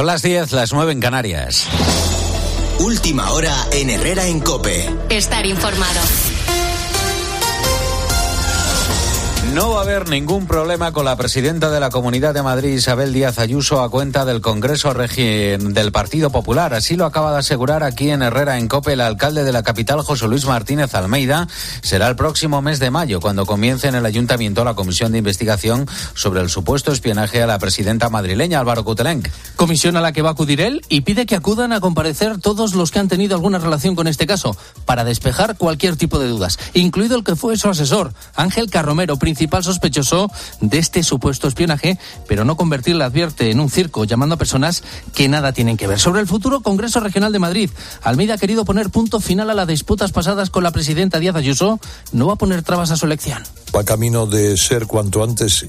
las 10, las 9 en Canarias. Última hora en Herrera en COPE. Estar informado. No va a haber ningún problema con la presidenta de la Comunidad de Madrid, Isabel Díaz Ayuso, a cuenta del Congreso del Partido Popular. Así lo acaba de asegurar aquí en Herrera en COPE el alcalde de la capital, José Luis Martínez Almeida. Será el próximo mes de mayo cuando comience en el Ayuntamiento la comisión de investigación sobre el supuesto espionaje a la presidenta madrileña, Álvaro Coutelenc. Comisión a la que va a acudir él y pide que acudan a comparecer todos los que han tenido alguna relación con este caso para despejar cualquier tipo de dudas, incluido el que fue su asesor, Ángel Carromero, principal sospechoso de este supuesto espionaje, pero no convertirla, advierte, en un circo, llamando a personas que nada tienen que ver. Sobre el futuro Congreso Regional de Madrid, Almeida ha querido poner punto final a las disputas pasadas con la presidenta Díaz Ayuso. No va a poner trabas a su elección. Va camino de ser cuanto antes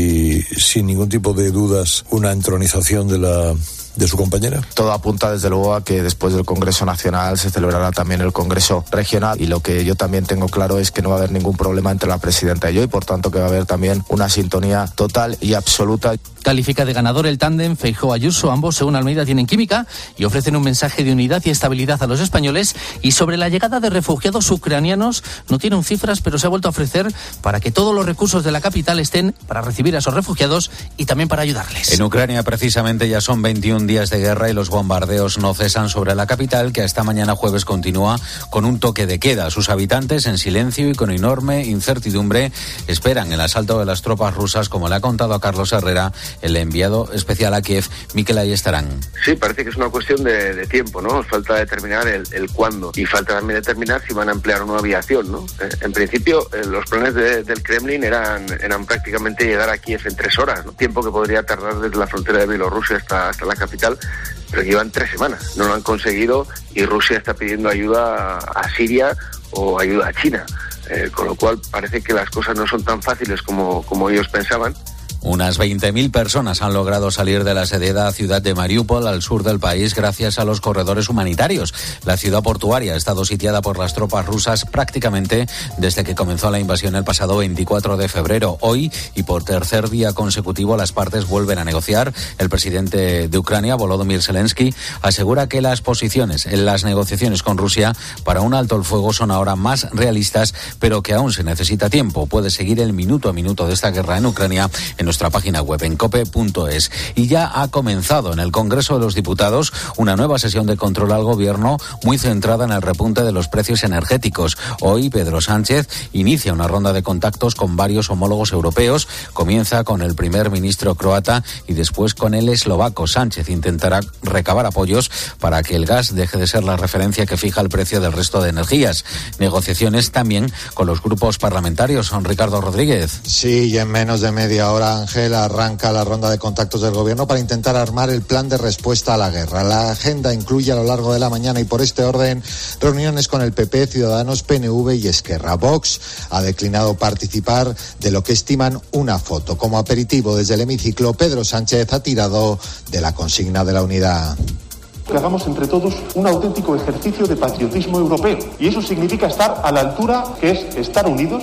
y sin ningún tipo de dudas una entronización de su compañera. Todo apunta desde luego a que después del Congreso Nacional se celebrará también el Congreso Regional, y lo que yo también tengo claro es que no va a haber ningún problema entre la presidenta y yo, y por tanto que va a haber también una sintonía total y absoluta. Califica de ganador el tándem Feijóo-Ayuso. Ambos, según Almeida, tienen química y ofrecen un mensaje de unidad y estabilidad a los españoles. Y sobre la llegada de refugiados ucranianos, no tienen cifras, pero se ha vuelto a ofrecer para que todos los recursos de la capital estén para recibir a esos refugiados y también para ayudarles. En Ucrania, precisamente, ya son 21 días de guerra y los bombardeos no cesan sobre la capital, que hasta mañana jueves continúa con un toque de queda. Sus habitantes, en silencio y con enorme incertidumbre, esperan el asalto de las tropas rusas, como le ha contado a Carlos Herrera el enviado especial a Kiev, Mikel Ayestarán. Sí, parece que es una cuestión de tiempo, ¿no? Falta determinar el cuándo, y falta también determinar si van a emplear una aviación, ¿no? En principio, los planes del Kremlin eran prácticamente llegar a Kiev en 3 horas, ¿no? Tiempo que podría tardar desde la frontera de Bielorrusia hasta la capital, pero llevan 3 semanas. No lo han conseguido y Rusia está pidiendo ayuda a Siria o ayuda a China, con lo cual parece que las cosas no son tan fáciles como ellos pensaban. Unas 20.000 personas han logrado salir de la asediada ciudad de Mariupol, al sur del país, gracias a los corredores humanitarios. La ciudad portuaria ha estado sitiada por las tropas rusas prácticamente desde que comenzó la invasión el pasado 24 de febrero. Hoy, y por tercer día consecutivo, las partes vuelven a negociar. El presidente de Ucrania, Volodymyr Zelensky, asegura que las posiciones en las negociaciones con Rusia para un alto el fuego son ahora más realistas, pero que aún se necesita tiempo. Puede seguir el minuto a minuto de esta guerra en Ucrania en nuestra página web en cope.es. Y ya ha comenzado en el Congreso de los Diputados una nueva sesión de control al gobierno muy centrada en el repunte de los precios energéticos. Hoy Pedro Sánchez inicia una ronda de contactos con varios homólogos europeos. Comienza con el primer ministro croata y después con el eslovaco. Sánchez intentará recabar apoyos para que el gas deje de ser la referencia que fija el precio del resto de energías. Negociaciones también con los grupos parlamentarios. Son Ricardo Rodríguez. Sí, y en menos de media hora, Ángel, arranca la ronda de contactos del gobierno para intentar armar el plan de respuesta a la guerra. La agenda incluye a lo largo de la mañana, y por este orden, reuniones con el PP, Ciudadanos, PNV y Esquerra. Vox ha declinado participar de lo que estiman una foto. Como aperitivo desde el hemiciclo, Pedro Sánchez ha tirado de la consigna de la unidad. Que hagamos entre todos un auténtico ejercicio de patriotismo europeo, y eso significa estar a la altura, que es estar unidos.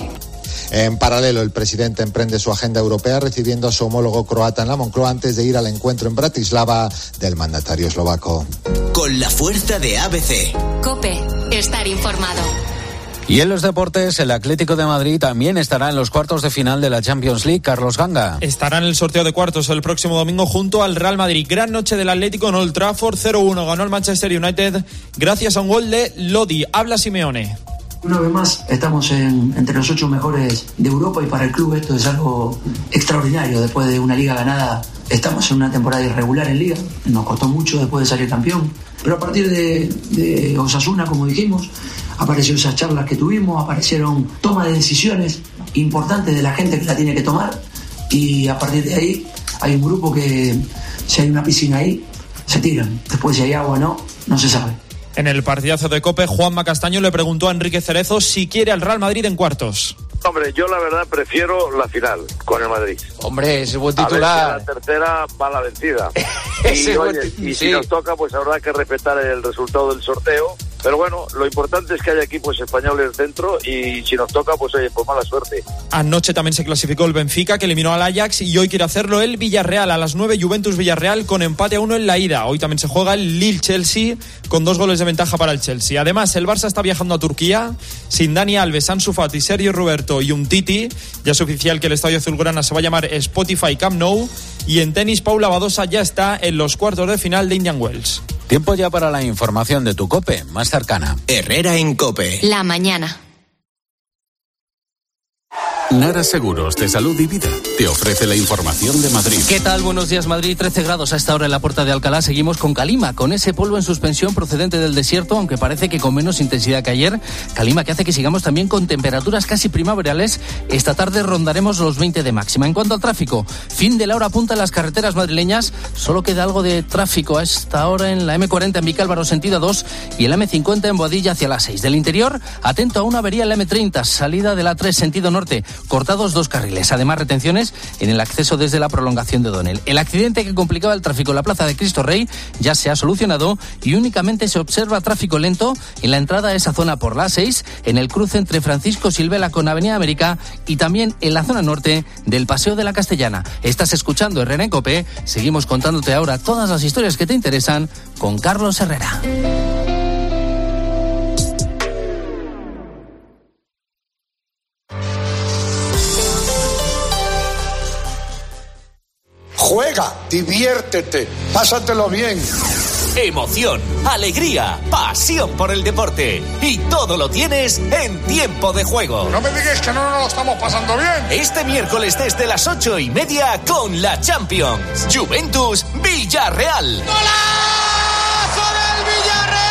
En paralelo, el presidente emprende su agenda europea recibiendo a su homólogo croata en la Moncloa antes de ir al encuentro en Bratislava del mandatario eslovaco. Con la fuerza de ABC. COPE, estar informado. Y en los deportes, el Atlético de Madrid también estará en los cuartos de final de la Champions League. Carlos Ganga. Estará en el sorteo de cuartos el próximo domingo junto al Real Madrid. Gran noche del Atlético en Old Trafford, 0-1 ganó el Manchester United gracias a un gol de Lodi. Habla Simeone. Una vez más estamos entre los 8 mejores de Europa, y para el club esto es algo extraordinario. Después de una liga ganada, estamos en una temporada irregular en liga, nos costó mucho después de salir campeón, pero a partir de Osasuna, como dijimos, aparecieron esas charlas que tuvimos, aparecieron tomas de decisiones importantes de la gente que la tiene que tomar, y a partir de ahí hay un grupo que, si hay una piscina ahí, se tiran. Después, si hay agua o no se sabe. En el partidazo de COPE, Juanma Castaño le preguntó a Enrique Cerezo si quiere al Real Madrid en cuartos. Hombre, yo la verdad prefiero la final con el Madrid. Hombre, ese buen titular. A ver si la tercera va la vencida. Y si nos toca, pues habrá que respetar el resultado del sorteo. Pero bueno, lo importante es que haya equipos españoles dentro y si nos toca, pues oye, pues mala suerte. Anoche también se clasificó el Benfica, que eliminó al Ajax, y hoy quiere hacerlo el Villarreal. A las 9, Juventus-Villarreal con empate a 1 en la ida. Hoy también se juega el Lille-Chelsea con 2 goles de ventaja para el Chelsea. Además, el Barça está viajando a Turquía sin Dani Alves, Ansu Fati, Sergio Roberto y Umtiti. Ya es oficial que el estadio azulgrana se va a llamar Spotify Camp Nou. Y en tenis, Paula Badosa ya está en los cuartos de final de Indian Wells. Tiempo ya para la información de tu COPE más cercana. Herrera en COPE. La mañana. Nara Seguros de Salud y Vida te ofrece la información de Madrid. ¿Qué tal? Buenos días, Madrid. 13 grados a esta hora en la Puerta de Alcalá. Seguimos con calima, con ese polvo en suspensión procedente del desierto, aunque parece que con menos intensidad que ayer. Calima que hace que sigamos también con temperaturas casi primaverales. Esta tarde rondaremos los 20 de máxima. En cuanto al tráfico, fin de la hora punta en las carreteras madrileñas. Solo queda algo de tráfico a esta hora en la M40 en Vicálvaro sentido 2 y el M50 en Boadilla hacia la 6. Del interior, atento a una avería en la M30, salida de la 3 sentido norte. Cortados 2 carriles. Además, retenciones en el acceso desde la prolongación de O'Donnell. El accidente que complicaba el tráfico en la Plaza de Cristo Rey ya se ha solucionado y únicamente se observa tráfico lento en la entrada a esa zona por la 6, en el cruce entre Francisco Silvela con Avenida América y también en la zona norte del Paseo de la Castellana. Estás escuchando Herrera en COPE. Seguimos contándote ahora todas las historias que te interesan con Carlos Herrera. Juega, diviértete, pásatelo bien. Emoción, alegría, pasión por el deporte. Y todo lo tienes en Tiempo de Juego. No me digas que no nos lo estamos pasando bien. Este miércoles desde las 8:30 con la Champions. Juventus Villarreal. ¡Golazo del Villarreal!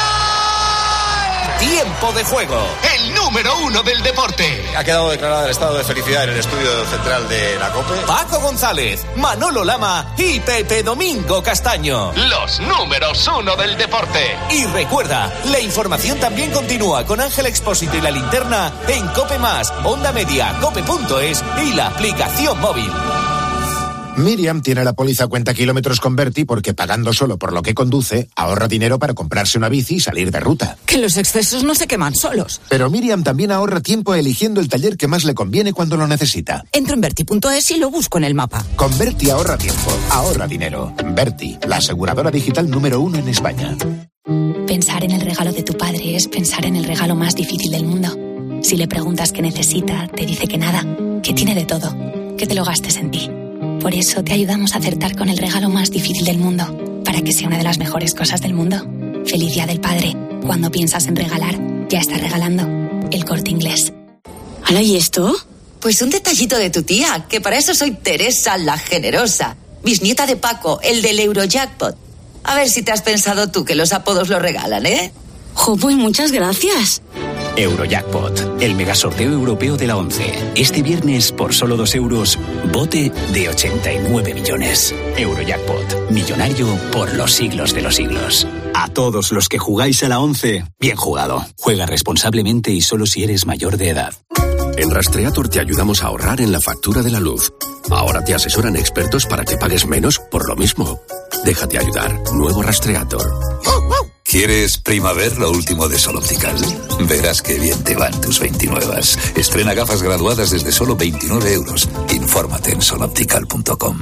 Tiempo de Juego, el número 1 del deporte. Ha quedado declarado el estado de felicidad en el estudio central de la COPE. Paco González, Manolo Lama y Pepe Domingo Castaño. Los números 1 del deporte. Y recuerda, la información también continúa con Ángel Expósito y La Linterna en COPE+, Onda Media, cope.es y la aplicación móvil. Miriam tiene la póliza cuenta kilómetros con Berti porque pagando solo por lo que conduce, ahorra dinero para comprarse una bici y salir de ruta. Que los excesos no se queman solos. Pero Miriam también ahorra tiempo eligiendo el taller que más le conviene cuando lo necesita. Entro en Berti.es y lo busco en el mapa. Con Berti ahorra tiempo, ahorra dinero. Berti, la aseguradora digital número 1 en España. Pensar en el regalo de tu padre es pensar en el regalo más difícil del mundo. Si le preguntas qué necesita, te dice que nada, que tiene de todo, que te lo gastes en ti. Por eso te ayudamos a acertar con el regalo más difícil del mundo, para que sea una de las mejores cosas del mundo. Feliz Día del Padre. Cuando piensas en regalar, ya estás regalando. El Corte Inglés. ¿Hala, y esto? Pues un detallito de tu tía, que para eso soy Teresa la Generosa, bisnieta de Paco, el del Eurojackpot. A ver si te has pensado tú que los apodos lo regalan, ¿eh? Jo, pues muchas gracias. Eurojackpot, el megasorteo europeo de la 11. Este viernes, por solo 2 euros, bote de 89 millones. Eurojackpot, millonario por los siglos de los siglos. A todos los que jugáis a la 11, bien jugado. Juega responsablemente y solo si eres mayor de edad. En Rastreator te ayudamos a ahorrar en la factura de la luz. Ahora te asesoran expertos para que pagues menos por lo mismo. Déjate ayudar. Nuevo Rastreator. ¿Quieres primavera lo último de Sol Optical? Verás qué bien te van tus 29. Estrena gafas graduadas desde solo 29 euros. Infórmate en soloptical.com.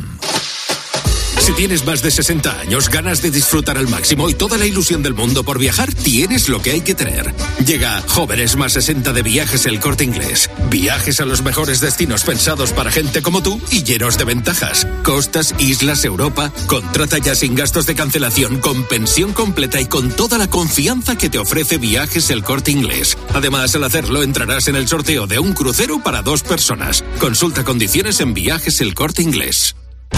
Si tienes más de 60 años, ganas de disfrutar al máximo y toda la ilusión del mundo por viajar, tienes lo que hay que tener. Llega Jóvenes más 60 de Viajes El Corte Inglés. Viajes a los mejores destinos pensados para gente como tú y llenos de ventajas. Costas, islas, Europa. Contrata ya sin gastos de cancelación, con pensión completa y con toda la confianza que te ofrece Viajes El Corte Inglés. Además, al hacerlo entrarás en el sorteo de un crucero para 2 personas. Consulta condiciones en Viajes El Corte Inglés.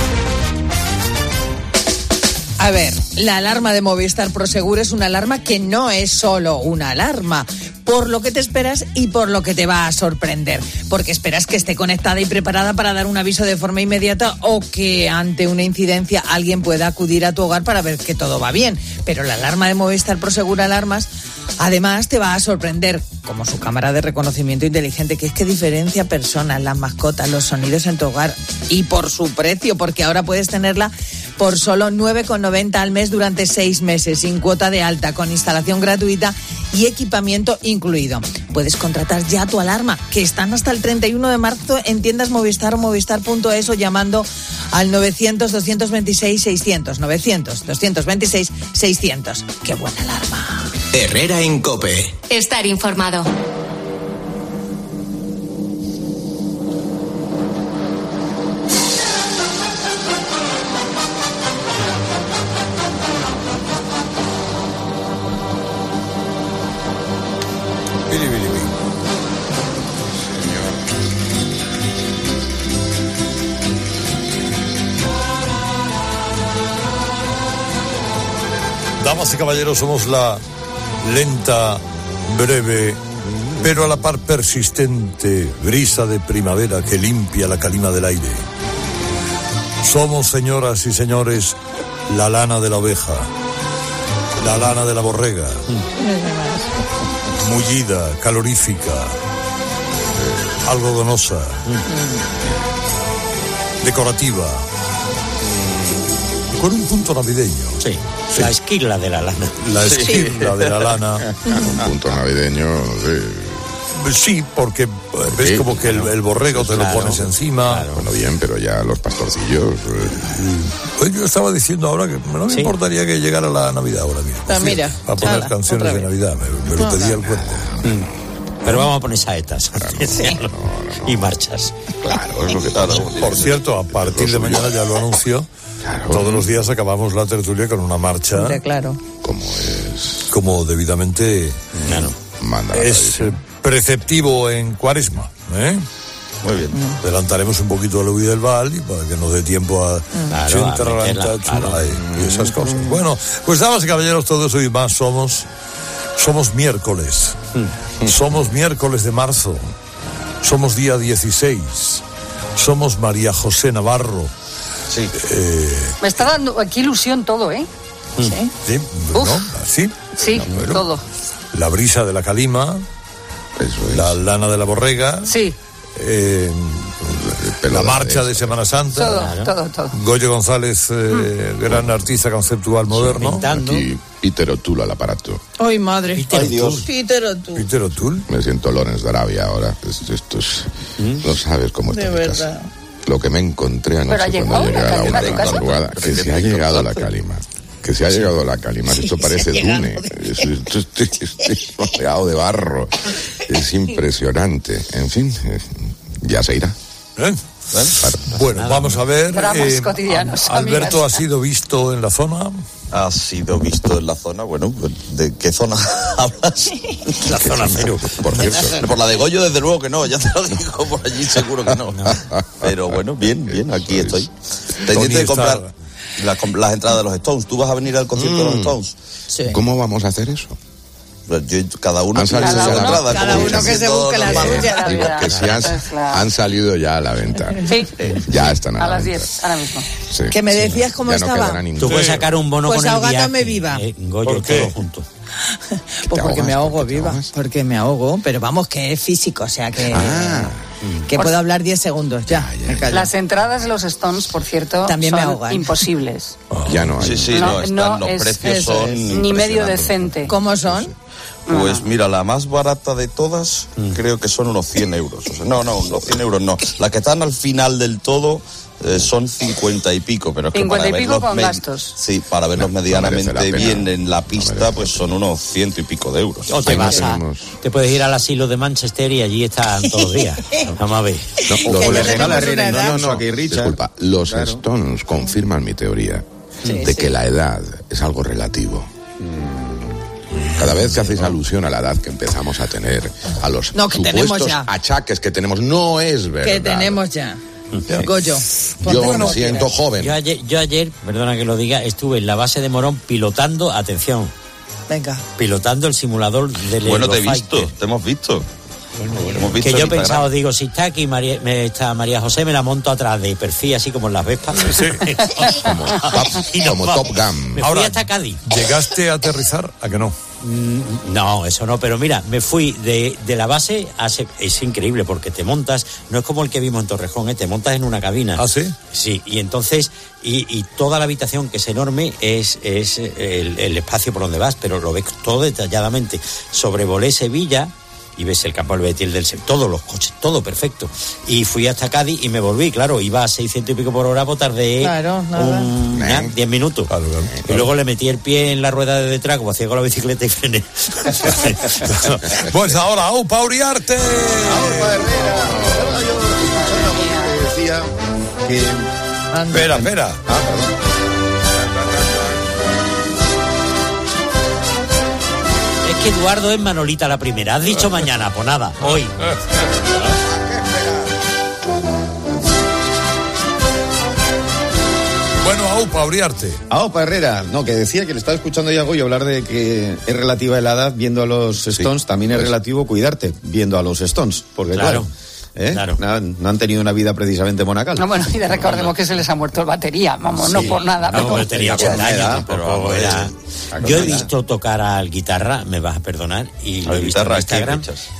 A ver, la alarma de Movistar Prosegur es una alarma que no es solo una alarma, por lo que te esperas y por lo que te va a sorprender, porque esperas que esté conectada y preparada para dar un aviso de forma inmediata o que ante una incidencia alguien pueda acudir a tu hogar para ver que todo va bien. Pero la alarma de Movistar Prosegur Alarmas Además, te va a sorprender, como su cámara de reconocimiento inteligente, que es que diferencia personas, las mascotas, los sonidos en tu hogar y por su precio, porque ahora puedes tenerla por solo 9,90 al mes durante 6 meses, sin cuota de alta, con instalación gratuita y equipamiento incluido. Puedes contratar ya tu alarma, que están hasta el 31 de marzo en tiendas Movistar o movistar.es o llamando al 900-226-600. 900-226-600. ¡Qué buena alarma! Herrera en COPE. Estar informado. Damas y caballeros, somos la lenta, breve, pero a la par persistente brisa de primavera que limpia la calima del aire. Somos, señoras y señores, la lana de la oveja, la lana de la borrega, mullida, calorífica, algodonosa, decorativa, con un punto navideño. Sí. La esquila de la lana. La esquila de la lana. Un punto navideño, sí, porque ves como que el borrego te lo pones encima. Claro. Bueno, bien, pero ya los pastorcillos. Pues yo estaba diciendo ahora que no me importaría que llegara la Navidad ahora mismo. Mira, a poner canciones de Navidad, me lo pedía el cuerpo. Pero vamos a poner saetas y marchas. Claro, es lo que tal. Por cierto, a partir de mañana ya lo anuncio. Claro. Todos los días acabamos la tertulia con una marcha. Claro. Como debidamente es preceptivo en Cuaresma. Muy bien. Adelantaremos un poquito la huida del Val y para que nos dé tiempo a y esas cosas. Bueno, pues damas y caballeros, todos hoy más somos miércoles. Somos miércoles de marzo. Somos día 16. Somos María José Navarro. Sí. Me está dando aquí ilusión todo, ¿eh? Sí. Sí, ¿sí? Sí, todo. La brisa de la calima, la lana de la borrega. Sí. La marcha de Semana Santa. Todo. Goyo González, gran artista conceptual moderno. Aquí Peter O'Toole al aparato. ¡Ay, madre! ¡Ay, Dios! Peter O'Toole. Peter O'Toole. Me siento Lawrence de Arabia ahora. Esto es... No sabes cómo está. De verdad. Lo que me encontré anoche cuando llegué a la una de la madrugada, que se ha llegado a la calima. Que se ha llegado a la calima. Esto parece Dune. Estoy rodeado de barro. Es impresionante. En fin, ya se irá. Bueno, vamos a ver. Dramas cotidianos. Alberto, amigas. ¿ha sido visto en la zona? Ha sido visto en la zona, bueno, ¿de qué zona hablas? La zona cero, por cierto. Por la de Goyo, desde luego que no, ya te lo digo, por allí seguro que no. Pero bueno, bien, aquí estoy. Pendiente de comprar las entradas de los Stones. ¿Tú vas a venir al concierto de los Stones? Sí. ¿Cómo vamos a hacer eso? Cada uno que se busque la suya. Digo, que si han salido ya a la venta. Sí. Ya están a las 10, ahora mismo. Sí. Que me decías cómo ya estaba. No Tú puedes sacar un bono pues con el viaje. ahogándome viva. Goyo, todo junto. Pues porque me ahogo viva. Porque me ahogo, pero vamos, que es físico, o sea que... Que puedo hablar 10 segundos, ya. Las entradas de los Stones, por cierto, también son me ahogan. Imposibles. Ya no hay. Sí, están, los precios son ni medio decente. ¿Cómo son? Pues mira, la más barata de todas creo que son unos 100 euros. O sea, no, unos 100 euros no. Las que están al final del todo son 50 y pico. Pero es que 50 y pico con gastos. Sí, para verlos medianamente bien en la pista, pues son unos 100 y pico de euros. O te puedes ir al asilo de Manchester y allí están todos los días. Vamos a ver. Disculpa, los Stones confirman mi teoría de que la edad es algo relativo. Cada vez que hacéis alusión a la edad que empezamos a tener, a los supuestos achaques que tenemos, no es verdad. Que tenemos ya. Goyo. Yo me siento joven. Yo ayer, perdona que lo diga, estuve en la base de Morón pilotando, atención. Venga. Pilotando el simulador del Bueno, te hemos visto. Hemos visto que yo he pensado, digo, si está aquí está María José, me la monto atrás de perfil, así como en las Vespas. Sí. como Top Gun. Me fui hasta Cádiz. ¿Llegaste a aterrizar? ¿A que no? No, eso no, pero mira, me fui de la base, es increíble porque te montas, no es como el que vimos en Torrejón, te montas en una cabina. ¿Ah, sí? Sí, y entonces, y toda la habitación, que es enorme, es el espacio por donde vas, pero lo ves todo detalladamente. Sobrevolé Sevilla y ves el campo del Betil todos los coches, todo perfecto. Y fui hasta Cádiz y me volví, claro, iba a 600 y pico por hora, pues tardé 10 minutos. Claro. Y luego le metí el pie en la rueda de detrás, como hacía con la bicicleta, y frené. Pues ahora, ¡Aupa Uriarte! ¡Aupa Herrera! Yo decía que... Espera. Perdón. Es que Eduardo es Manolita la primera. Has dicho mañana, pues nada, hoy. Bueno, Aupa Uriarte. Aupa Herrera, no, que decía que le estaba escuchando ya a Goyo hablar de que es relativa la edad viendo a los Stones, también es relativo cuidarte viendo a los Stones, porque claro. No han tenido una vida precisamente monacal. No, bueno, y recordemos que se les ha muerto el batería, vamos, no por nada. No, tenía 80 años, pero era... Yo he visto tocar al guitarra, me vas a perdonar, y lo he visto en Instagram,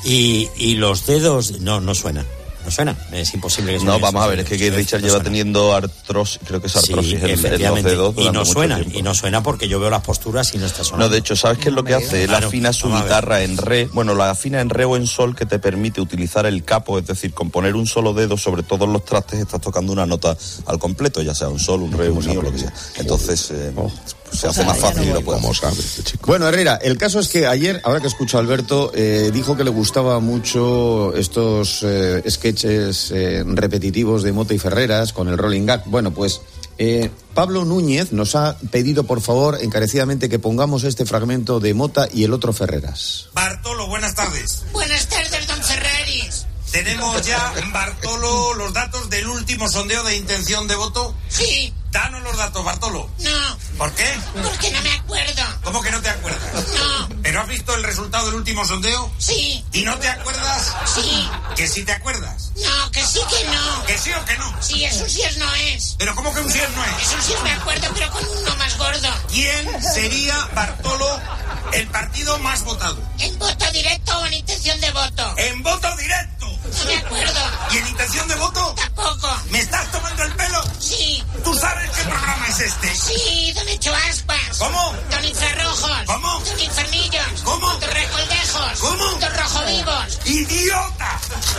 y los dedos no suenan. No suena, es imposible que suene. No, vamos a ver, es que Richard lleva teniendo artrosis, creo que es artrosis en los dedos. Y no suena porque yo veo las posturas y no está sonando. No, de hecho, ¿sabes qué es lo que hace? Él afina su guitarra en re, la afina en re o en sol, que te permite utilizar el capo, es decir, con poner un solo dedo sobre todos los trastes estás tocando una nota al completo, ya sea un sol, un re, un mi o lo que sea. Entonces... se hace más fácil y lo podemos saber este chico. Bueno, Herrera, el caso es que ayer, ahora que escucho a Alberto, dijo que le gustaba mucho estos sketches repetitivos de Mota y Ferreras con el Rolling Gag. Bueno, pues Pablo Núñez nos ha pedido, por favor, encarecidamente que pongamos este fragmento de Mota y el otro Ferreras. Bartolo, buenas tardes. Buenas tardes, don Ferreris. ¿Tenemos ya, Bartolo, los datos del último sondeo de intención de voto? Sí. Danos los datos, Bartolo. No. ¿Por qué? Porque no me acuerdo. ¿Cómo que no te acuerdas? No. ¿Pero has visto el resultado del último sondeo? Sí. ¿Y no te acuerdas? Sí. ¿Que sí te acuerdas? No, que sí que no. ¿Que sí o que no? Sí, es un sí es no es. ¿Pero cómo que un sí es no es? Es un sí es me acuerdo, pero con uno más gordo. ¿Quién sería, Bartolo, el partido más votado? ¿En voto directo o en intención de voto? ¡En voto directo! No me acuerdo. ¿Y en intención de voto? Tampoco. ¿Me estás tomando el pelo? Sí. ¿Tú sabes qué programa es este? Sí, don Hecho Aspas. ¿Cómo? Don Infrarrojos. ¿Cómo? Don Infernillos. ¿Cómo? Don Recoldejos. ¿Cómo? Don Rojovivos. ¡Idiota!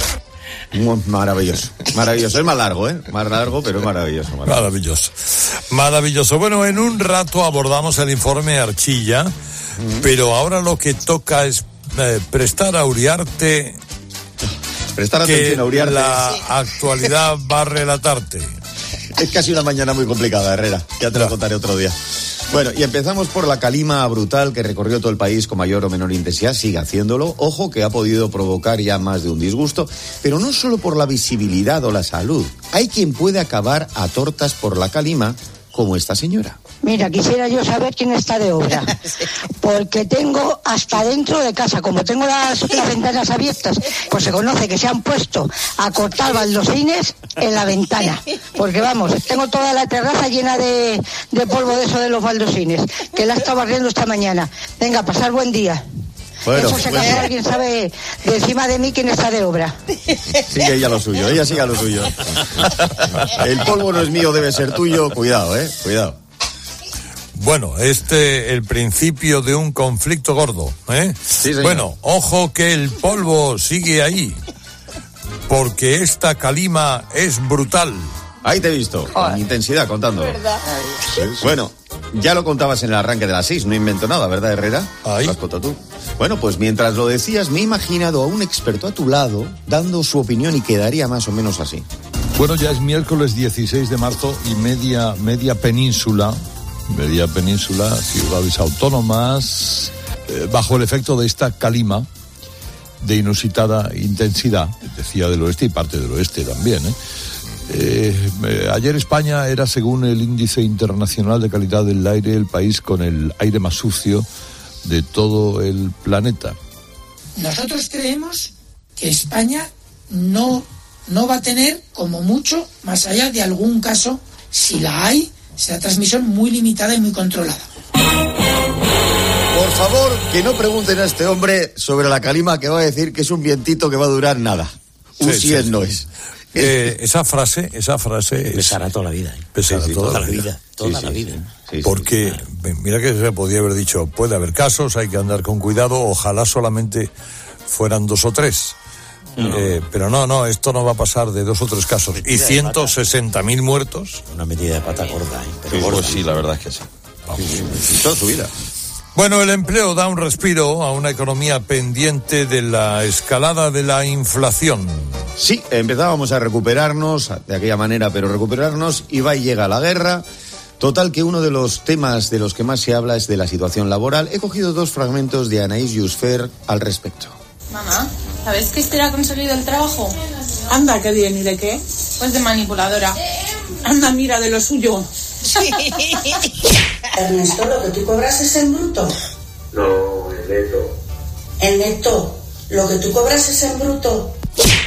Maravilloso. Es más largo, Más largo, pero es maravilloso. Maravilloso. Bueno, en un rato abordamos el informe Archilla, pero ahora lo que toca es prestar a Uriarte... Prestar atención a Uriarte. La actualidad va a relatarte. Es casi una mañana muy complicada, Herrera. Ya te lo contaré otro día. Bueno, y empezamos por la calima brutal que recorrió todo el país con mayor o menor intensidad. Sigue haciéndolo. Ojo, que ha podido provocar ya más de un disgusto. Pero no solo por la visibilidad o la salud. Hay quien puede acabar a tortas por la calima, como esta señora. Mira, quisiera yo saber quién está de obra, porque tengo hasta dentro de casa, como tengo las ventanas abiertas, pues se conoce que se han puesto a cortar baldosines en la ventana, porque vamos, tengo toda la terraza llena de polvo de eso de los baldosines, que la he estado barriendo esta mañana. Venga, pasar buen día. Bueno, eso se cae, alguien sabe de encima de mí quién está de obra. Sigue ella lo suyo, ella sigue lo suyo. El polvo no es mío, debe ser tuyo. Cuidado, cuidado. Bueno, el principio de un conflicto gordo, Sí, señor. Bueno, ojo que el polvo sigue ahí, porque esta calima es brutal. Ahí te he visto, con intensidad, contándolo. Bueno, ya lo contabas en el arranque de las 6, no invento nada, ¿verdad, Herrera? Ahí. Lo has contado tú. Bueno, pues mientras lo decías, me he imaginado a un experto a tu lado dando su opinión y quedaría más o menos así. Bueno, ya es miércoles 16 de marzo y media península, ciudades autónomas, bajo el efecto de esta calima de inusitada intensidad, decía del oeste y parte del oeste también, ayer España era, según el Índice Internacional de Calidad del Aire, el país con el aire más sucio de todo el planeta. Nosotros creemos que España no va a tener, como mucho, más allá de algún caso, si la hay, será transmisión muy limitada y muy controlada. Por favor, que no pregunten a este hombre sobre la calima, que va a decir que es un vientito que va a durar nada. No es. Esa frase pesará toda la vida. Pesará toda la vida. Porque, mira que se podía haber dicho, puede haber casos, hay que andar con cuidado, ojalá solamente fueran 2 o 3. Pero no, esto no va a pasar de 2 o 3 casos. Y 160.000 muertos. Una metida de pata gorda, pero gorda. Pues sí, la verdad es que sí. Toda su vida. Bueno, el empleo da un respiro a una economía pendiente de la escalada de la inflación. Sí, empezábamos a recuperarnos de aquella manera, pero recuperarnos, y va y llega la guerra. Total, que uno de los temas de los que más se habla es de la situación laboral. He cogido 2 fragmentos de Anaïs Jusfer al respecto. Mamá, ¿sabes que Esther ha conseguido el trabajo? Anda, qué bien, ¿y de qué? Pues de manipuladora. Anda, mira, de lo suyo. Ernesto, ¿lo que tú cobras es en bruto? No, en neto. En neto. ¿Lo que tú cobras es en bruto?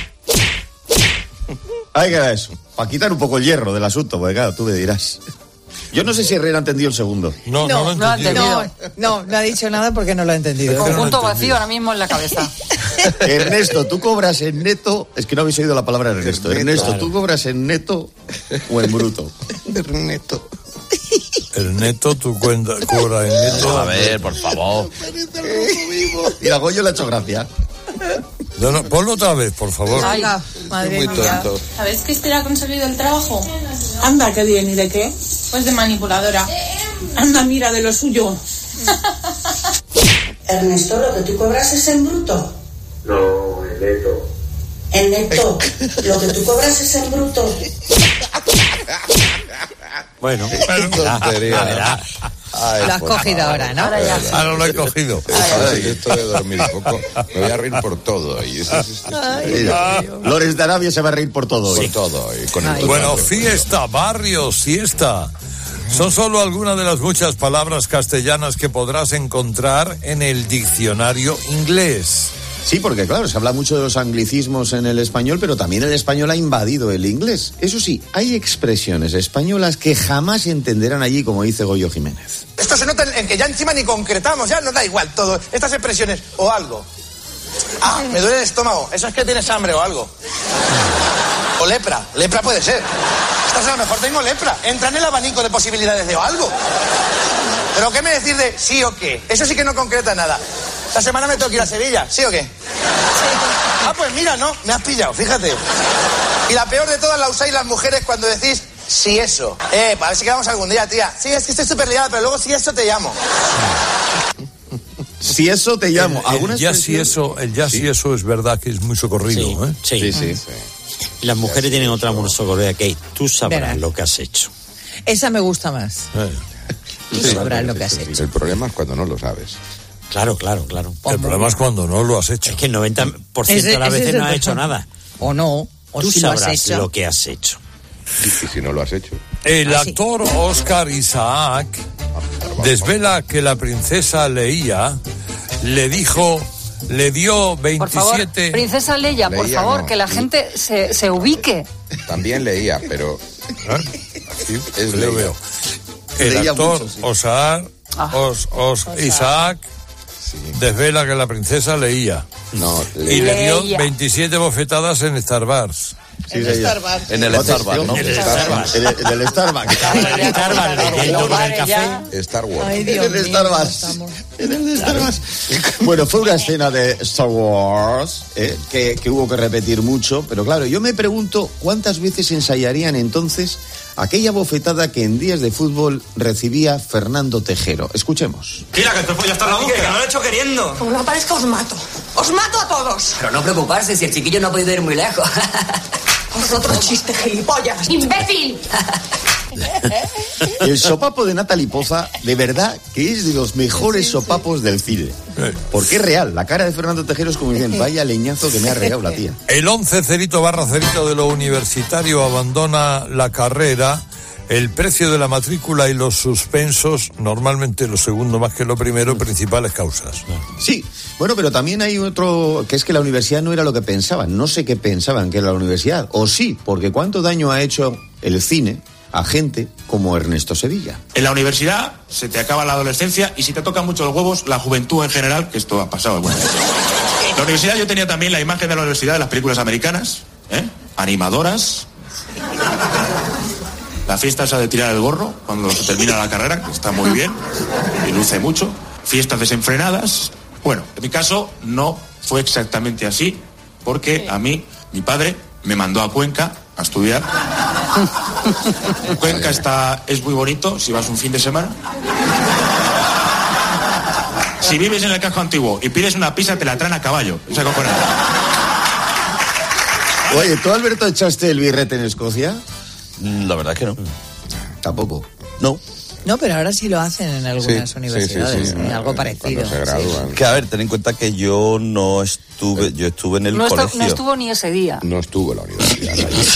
Ahí queda eso. Para quitar un poco el hierro del asunto, porque claro, tú me dirás. Yo no sé si Herrera ha entendido el segundo. No ha entendido. No ha dicho nada porque no lo ha entendido. Conjunto vacío ahora mismo en la cabeza. Ernesto, ¿tú cobras en neto? Es que no habéis oído la palabra Ernesto. Ernesto, ¿tú cobras en neto o en bruto? Ernesto. El neto, tú cobras en neto. A ver, por favor. Y a Goyo le ha hecho gracia. No, ponlo otra vez, por favor. Ay, madre mía. ¿Sabes que Esther ha conseguido el trabajo? Anda, qué bien, ¿y de qué? Pues de manipuladora. Anda, mira, de lo suyo. Ernesto, ¿lo que tú cobras es en bruto? No, en neto. En neto. ¿Lo que tú cobras es en bruto? Bueno, tontería. Lo has cogido ahora, ¿no? Ahora lo he cogido. Esto de dormir poco, me voy a reír por todo. Y Lores de Arabia se va a reír por todo hoy. Por todo. Y con el bueno, fiesta, barrio, siesta. Son solo algunas de las muchas palabras castellanas que podrás encontrar en el diccionario inglés. Sí, porque claro, se habla mucho de los anglicismos en el español, pero también el español ha invadido el inglés. Eso sí, hay expresiones españolas que jamás entenderán allí, como dice Goyo Jiménez. Esto se nota en que ya encima ni concretamos, ya nos da igual todo. Estas expresiones, o algo. Ah, me duele el estómago, eso es que tienes hambre o algo. O lepra puede ser. Estás a lo mejor tengo lepra, entra en el abanico de posibilidades de o algo. Pero ¿qué me decís de sí o qué? Eso sí que no concreta nada. Esta semana me tengo que ir a Sevilla, ¿sí o qué? Sí. Ah, pues mira, no, me has pillado, fíjate. Y la peor de todas la usáis las mujeres cuando decís sí eso. A ver si quedamos algún día, tía. Sí, es que estoy súper liada, pero luego sí eso te llamo. Si eso te llamo. El ya si eso es verdad que es muy socorrido, sí, ¿eh? Sí. Y las mujeres tienen otra socorrida que tú sabrás lo que has hecho. Esa me gusta más. Tú sabrás lo que has hecho. El problema es cuando no lo sabes. Claro. El problema es cuando no lo has hecho. Es que el 90% de las veces no has hecho nada. O no. O tú si sabrás lo has hecho. lo que has hecho. Y si no lo has hecho. El actor Oscar Isaac desvela que la princesa Leia le dio 27... Por favor, princesa Leia, por favor, no. Que la gente se ubique. También leía, pero... Sí, lo veo. El leía actor mucho, sí. Isaac desvela que la princesa leía. No, y le dio 27 bofetadas en Starbucks. Sí, en el Starbucks, ¿no? En el Starbucks. Star Wars. Ay, Dios en el Starbucks. Bueno, fue una escena de Star Wars que hubo que repetir mucho, pero claro, yo me pregunto cuántas veces ensayarían entonces aquella bofetada que en días de fútbol recibía Fernando Tejero. Escuchemos. Mira, que te ya está la boca, que no lo he hecho queriendo. Como no aparezca, os mato. ¡Os mato a todos! Pero no preocuparse si el chiquillo no ha podido ir muy lejos. Vosotros chiste, gilipollas. ¡Imbécil! El sopapo de Natalie Poza, de verdad que es de los mejores sopapos del cine. Porque es real, la cara de Fernando Tejero es como dicen, vaya leñazo que me ha regado la tía. El 11 0/0 de lo universitario abandona la carrera. El precio de la matrícula y los suspensos, normalmente lo segundo más que lo primero, principales causas. Sí, bueno, pero también hay otro, que es que la universidad no era lo que pensaban. No sé qué pensaban que era la universidad. O sí, porque cuánto daño ha hecho el cine a gente como Ernesto Sevilla. En la universidad se te acaba la adolescencia y si te tocan mucho los huevos, la juventud en general, que esto ha pasado alguna vez. En la universidad yo tenía también la imagen de la universidad de las películas americanas, animadoras. La fiesta esa de tirar el gorro cuando se termina la carrera, que está muy bien y luce mucho. Fiestas desenfrenadas. Bueno, en mi caso no fue exactamente así, porque a mí, mi padre me mandó a Cuenca a estudiar. Cuenca es muy bonito si vas un fin de semana. Si vives en el casco antiguo y pides una pizza, te la traen a caballo. O sea, cojonado. Oye, ¿tú, Alberto, echaste el birrete en Escocia? La verdad es que no. Tampoco. No. No, pero ahora sí lo hacen en algunas universidades, algo parecido. Se gradúan. Que a ver, ten en cuenta que yo no estuve, yo estuve en el colegio. No estuvo ni ese día. No estuvo en la universidad.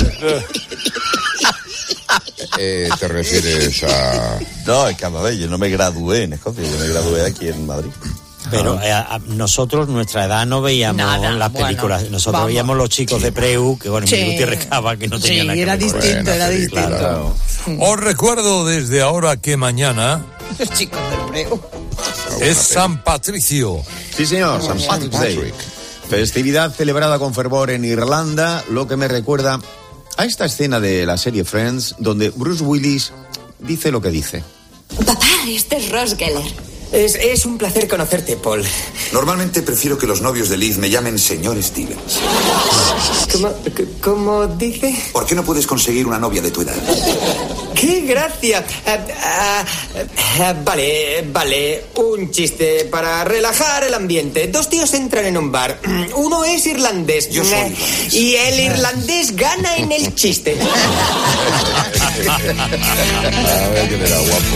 ¿Te refieres a...? No, es que a ver, yo no me gradué en Escocia, yo me gradué aquí en Madrid. Pero nosotros, nuestra edad, no veíamos las películas. Nosotros veíamos Los Chicos de Preu, que bueno, en Gutiérrez Cava, que no tenía nada que ver. Era distinto, era distinto. Claro. Os recuerdo desde ahora que mañana Los Chicos de Preu es San Patricio. Sí, señor, San Patrick's Day. Festividad celebrada con fervor en Irlanda, lo que me recuerda a esta escena de la serie Friends, donde Bruce Willis dice lo que dice. Papá, este es Ross Geller. Es un placer conocerte, Paul. Normalmente prefiero que los novios de Liz me llamen señor Stevens. ¿Cómo dice? ¿Por qué no puedes conseguir una novia de tu edad? ¡Qué gracia! Vale. Un chiste para relajar el ambiente. Dos tíos entran en un bar. Uno es irlandés. Yo soy irlandés. Y el irlandés gana en el chiste. A ver quién era guapo.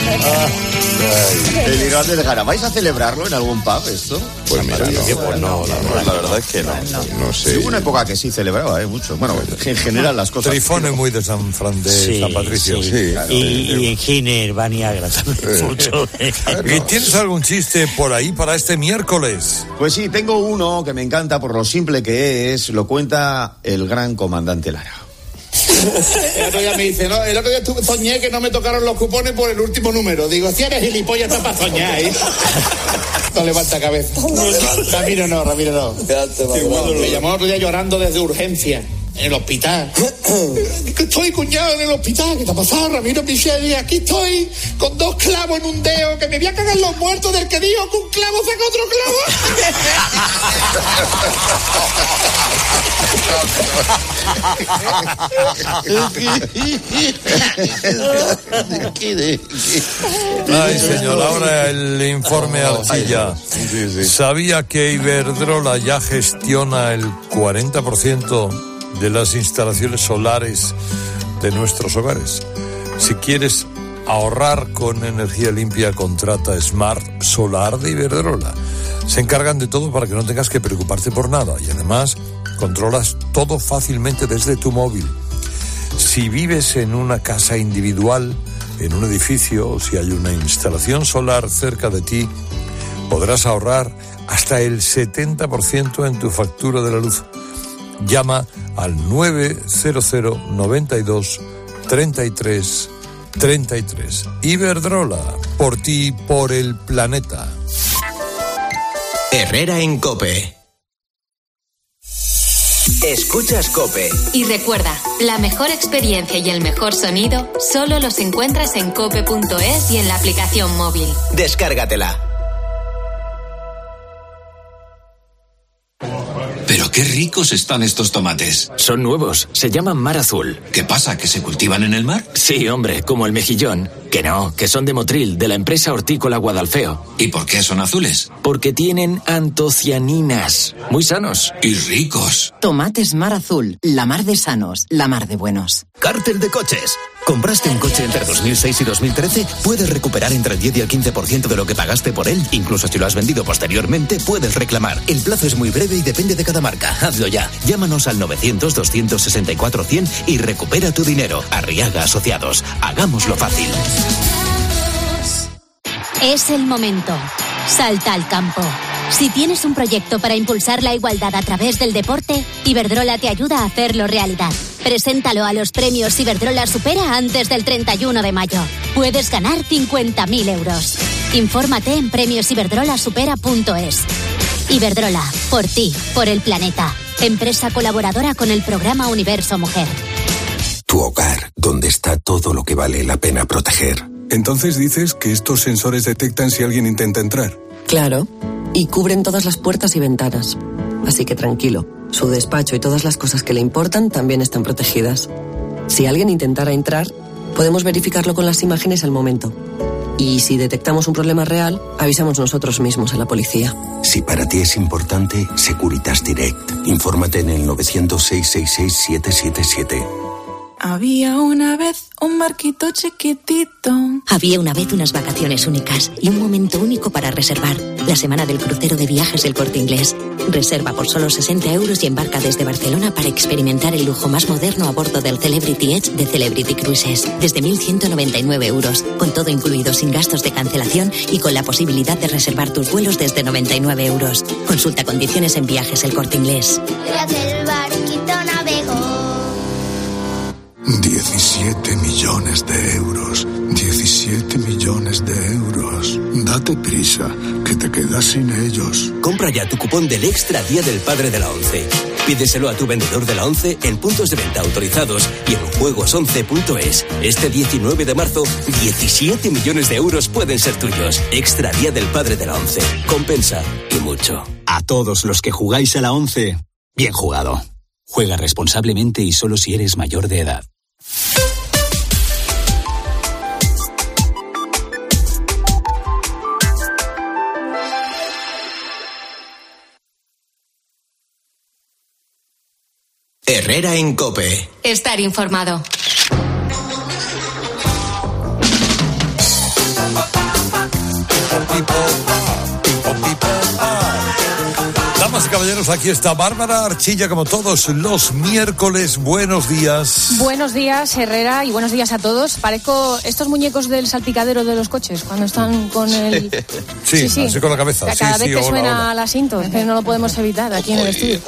El irlandés gana. ¿Vais a celebrarlo en algún pub esto? Pues mira, no, la verdad es que no. No sé. Hubo una época que sí celebraba, mucho. Bueno, en general las cosas. Trifón es muy de San Patricio. Sí. Y en Giner, Baniagra también mucho. ¿Y tienes algún chiste por ahí para este miércoles? Pues sí, tengo uno que me encanta por lo simple que es. Lo cuenta el gran comandante Lara. El otro día me dice, no, el otro día soñé que no me tocaron los cupones por el último número. Digo, si eres gilipollas, está para soñar, ¿eh? No levanta cabeza. Ramiro no. Me llamó el otro día llorando desde urgencia, en el hospital. Que estoy, cuñado, en el hospital. ¿Qué te ha pasado, Ramiro Micheli? Aquí estoy con 2 clavos en un dedo, que me voy a cagar los muertos del que dijo que un clavo saca otro Ay, señor, ahora el informe Arcilla. ¿Sabía que Iberdrola ya gestiona el 40% de las instalaciones solares de nuestros hogares? Si quieres ahorrar con energía limpia, contrata Smart Solar de Iberdrola. Se encargan de todo para que no tengas que preocuparte por nada y además controlas todo fácilmente desde tu móvil. Si vives en una casa individual, en un edificio o si hay una instalación solar cerca de ti, podrás ahorrar hasta el 70% en tu factura de la luz. Llama al 900 92 33 33. Iberdrola, por ti, por el planeta. Herrera en COPE. Escuchas COPE. Y recuerda, la mejor experiencia y el mejor sonido solo los encuentras en cope.es y en la aplicación móvil. Descárgatela. Pero qué ricos están estos tomates. Son nuevos, se llaman mar azul. ¿Qué pasa, que se cultivan en el mar? Sí, hombre, como el mejillón. Que no, que son de Motril, de la empresa hortícola Guadalfeo. ¿Y por qué son azules? Porque tienen antocianinas. Muy sanos. Y ricos. Tomates mar azul, la mar de sanos, la mar de buenos. Cártel de coches. ¿Compraste un coche entre 2006 y 2013? Puedes recuperar entre el 10 y el 15% de lo que pagaste por él. Incluso si lo has vendido posteriormente, puedes reclamar. El plazo es muy breve y depende de cada marca. Hazlo ya. Llámanos al 900-264-100 y recupera tu dinero. Arriaga Asociados. Hagámoslo fácil. Es el momento. Salta al campo. Si tienes un proyecto para impulsar la igualdad a través del deporte, Iberdrola te ayuda a hacerlo realidad. Preséntalo a los premios Iberdrola Supera antes del 31 de mayo. Puedes ganar 50.000 euros. Infórmate en premiosiberdrolasupera.es. Iberdrola, por ti, por el planeta. Empresa colaboradora con el programa Universo Mujer. Tu hogar, donde está todo lo que vale la pena proteger. Entonces dices que estos sensores detectan si alguien intenta entrar. Claro, y cubren todas las puertas y ventanas. Así que tranquilo, su despacho y todas las cosas que le importan también están protegidas. Si alguien intentara entrar, podemos verificarlo con las imágenes al momento. Y si detectamos un problema real, avisamos nosotros mismos a la policía. Si para ti es importante, Securitas Direct. Infórmate en el 900-666-777. Había una vez un barquito chiquitito. Había una vez unas vacaciones únicas y un momento único para reservar. La semana del crucero de viajes del Corte Inglés. Reserva por solo 60 euros y embarca desde Barcelona para experimentar el lujo más moderno a bordo del Celebrity Edge de Celebrity Cruises. Desde 1.199 euros, con todo incluido sin gastos de cancelación y con la posibilidad de reservar tus vuelos desde 99 euros. Consulta condiciones en Viajes El Corte Inglés. El barquito navegó. 17 millones de euros. 17 millones de euros. Date prisa, que te quedas sin ellos. Compra ya tu cupón del Extra Día del Padre de la ONCE. Pídeselo a tu vendedor de la ONCE en puntos de venta autorizados y en juegos11.es. Este 19 de marzo, 17 millones de euros pueden ser tuyos. Extra Día del Padre de la ONCE. Compensa y mucho. A todos los que jugáis a la ONCE, bien jugado. Juega responsablemente y solo si eres mayor de edad. Herrera en COPE. Estar informado. Damas y caballeros, aquí está Bárbara Archilla, como todos los miércoles. Buenos días. Buenos días, Herrera, y buenos días a todos. Parezco estos muñecos del salpicadero de los coches, cuando están con el... Sí, así con la cabeza. Cada vez que suena el asiento, es que no lo podemos evitar aquí en el estudio.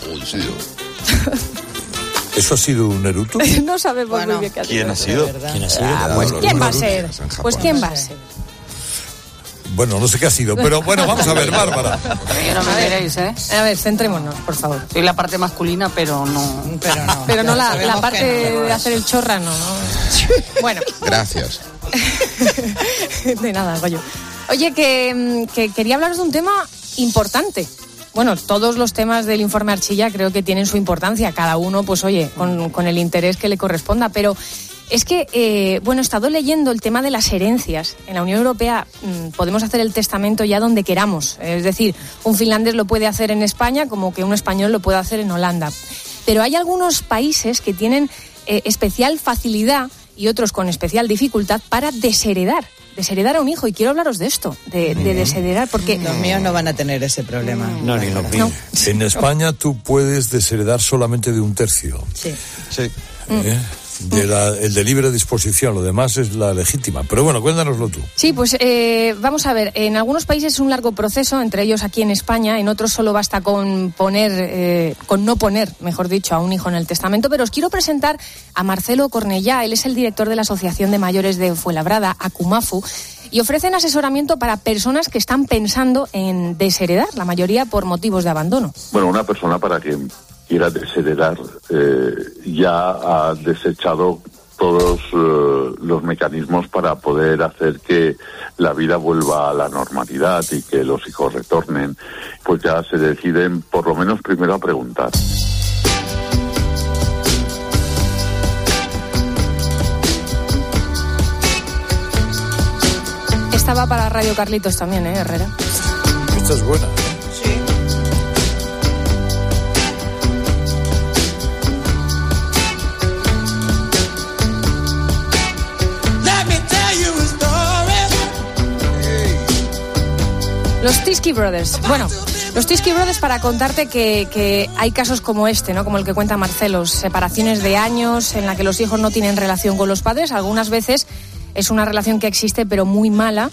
¿Eso ha sido un eructo? No sabemos muy bien qué ha sido. ¿Quién ha sido? ¿Quién ha sido? Pues ¿quién va a ser? Pues ¿quién va a ser? Bueno, no sé qué ha sido, pero bueno, vamos a ver, Bárbara. No me queréis, ¿eh? A ver, centrémonos, por favor. Soy la parte masculina, pero no. Pero no la parte de hacer el chorrano, ¿no? Bueno. Gracias. De nada, Goyo. Oye, que quería hablaros de un tema importante. Bueno, todos los temas del informe Archilla creo que tienen su importancia, cada uno, pues oye, con el interés que le corresponda, pero es que, he estado leyendo el tema de las herencias. En la Unión Europea podemos hacer el testamento ya donde queramos, es decir, un finlandés lo puede hacer en España como que un español lo puede hacer en Holanda. Pero hay algunos países que tienen especial facilidad y otros con especial dificultad para desheredar a un hijo, y quiero hablaros de esto, de desheredar, porque... Los míos no van a tener ese problema. No, ni los míos. No. En España tú puedes desheredar solamente de un tercio. Sí. El de libre disposición, lo demás es la legítima. Pero bueno, cuéntanoslo tú. Sí, pues vamos a ver, en algunos países es un largo proceso, entre ellos aquí en España, en otros solo basta con no poner, mejor dicho, a un hijo en el testamento, pero os quiero presentar a Marcelo Cornellá. Él es el director de la Asociación de Mayores de Fuenlabrada, ACUMAFU, y ofrecen asesoramiento para personas que están pensando en desheredar, la mayoría por motivos de abandono. Bueno, una persona para que quiera desheredar ya ha desechado todos los mecanismos para poder hacer que la vida vuelva a la normalidad y que los hijos retornen, pues ya se deciden por lo menos primero a preguntar. Esta va para Radio Carlitos también, Herrera. Esta es buena. Los Teskey Brothers. Bueno, los Teskey Brothers, para contarte que hay casos como este, ¿no? Como el que cuenta Marcelo, separaciones de años en la que los hijos no tienen relación con los padres. Algunas veces es una relación que existe pero muy mala.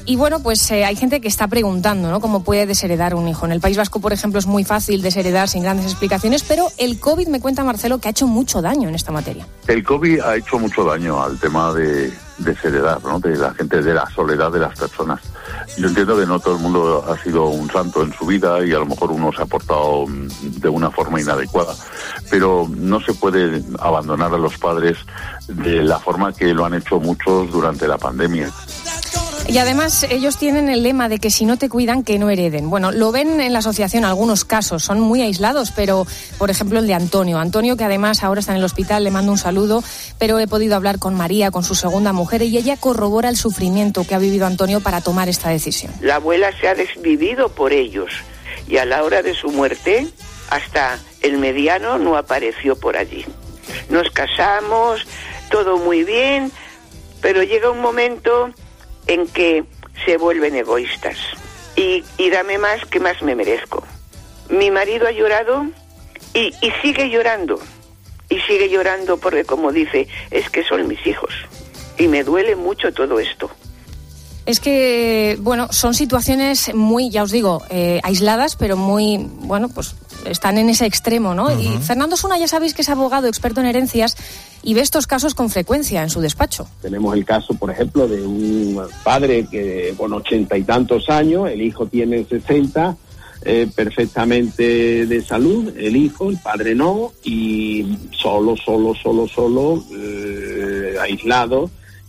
Y bueno, pues hay gente que está preguntando, ¿no?, cómo puede desheredar un hijo. En el País Vasco, por ejemplo, es muy fácil desheredar sin grandes explicaciones, pero el COVID, me cuenta Marcelo, que ha hecho mucho daño en esta materia. El COVID ha hecho mucho daño al tema de desheredar, ¿no?, de la gente, de la soledad de las personas. Yo entiendo que no todo el mundo ha sido un santo en su vida y a lo mejor uno se ha portado de una forma inadecuada, pero no se puede abandonar a los padres de la forma que lo han hecho muchos durante la pandemia. Y además ellos tienen el lema de que si no te cuidan, que no hereden. Bueno, lo ven en la asociación algunos casos, son muy aislados, pero por ejemplo el de Antonio, que además ahora está en el hospital, le mando un saludo, pero he podido hablar con María, con su segunda mujer, y ella corrobora el sufrimiento que ha vivido Antonio para tomar esta decisión. La abuela se ha desvivido por ellos y a la hora de su muerte, hasta el mediano no apareció por allí. Nos casamos, todo muy bien, pero llega un momento en que se vuelven egoístas y dame más que más me merezco. Mi marido ha llorado y sigue llorando porque, como dice, es que son mis hijos y me duele mucho todo esto. Es que, bueno, son situaciones muy, ya os digo, aisladas, pero muy, bueno, pues están en ese extremo, ¿no? Uh-huh. Y Fernando Suna, ya sabéis que es abogado experto en herencias y ve estos casos con frecuencia en su despacho. Tenemos el caso, por ejemplo, de un padre que con 80 y tantos años, el hijo tiene 60, perfectamente de salud, el hijo, el padre no, y solo, aislado.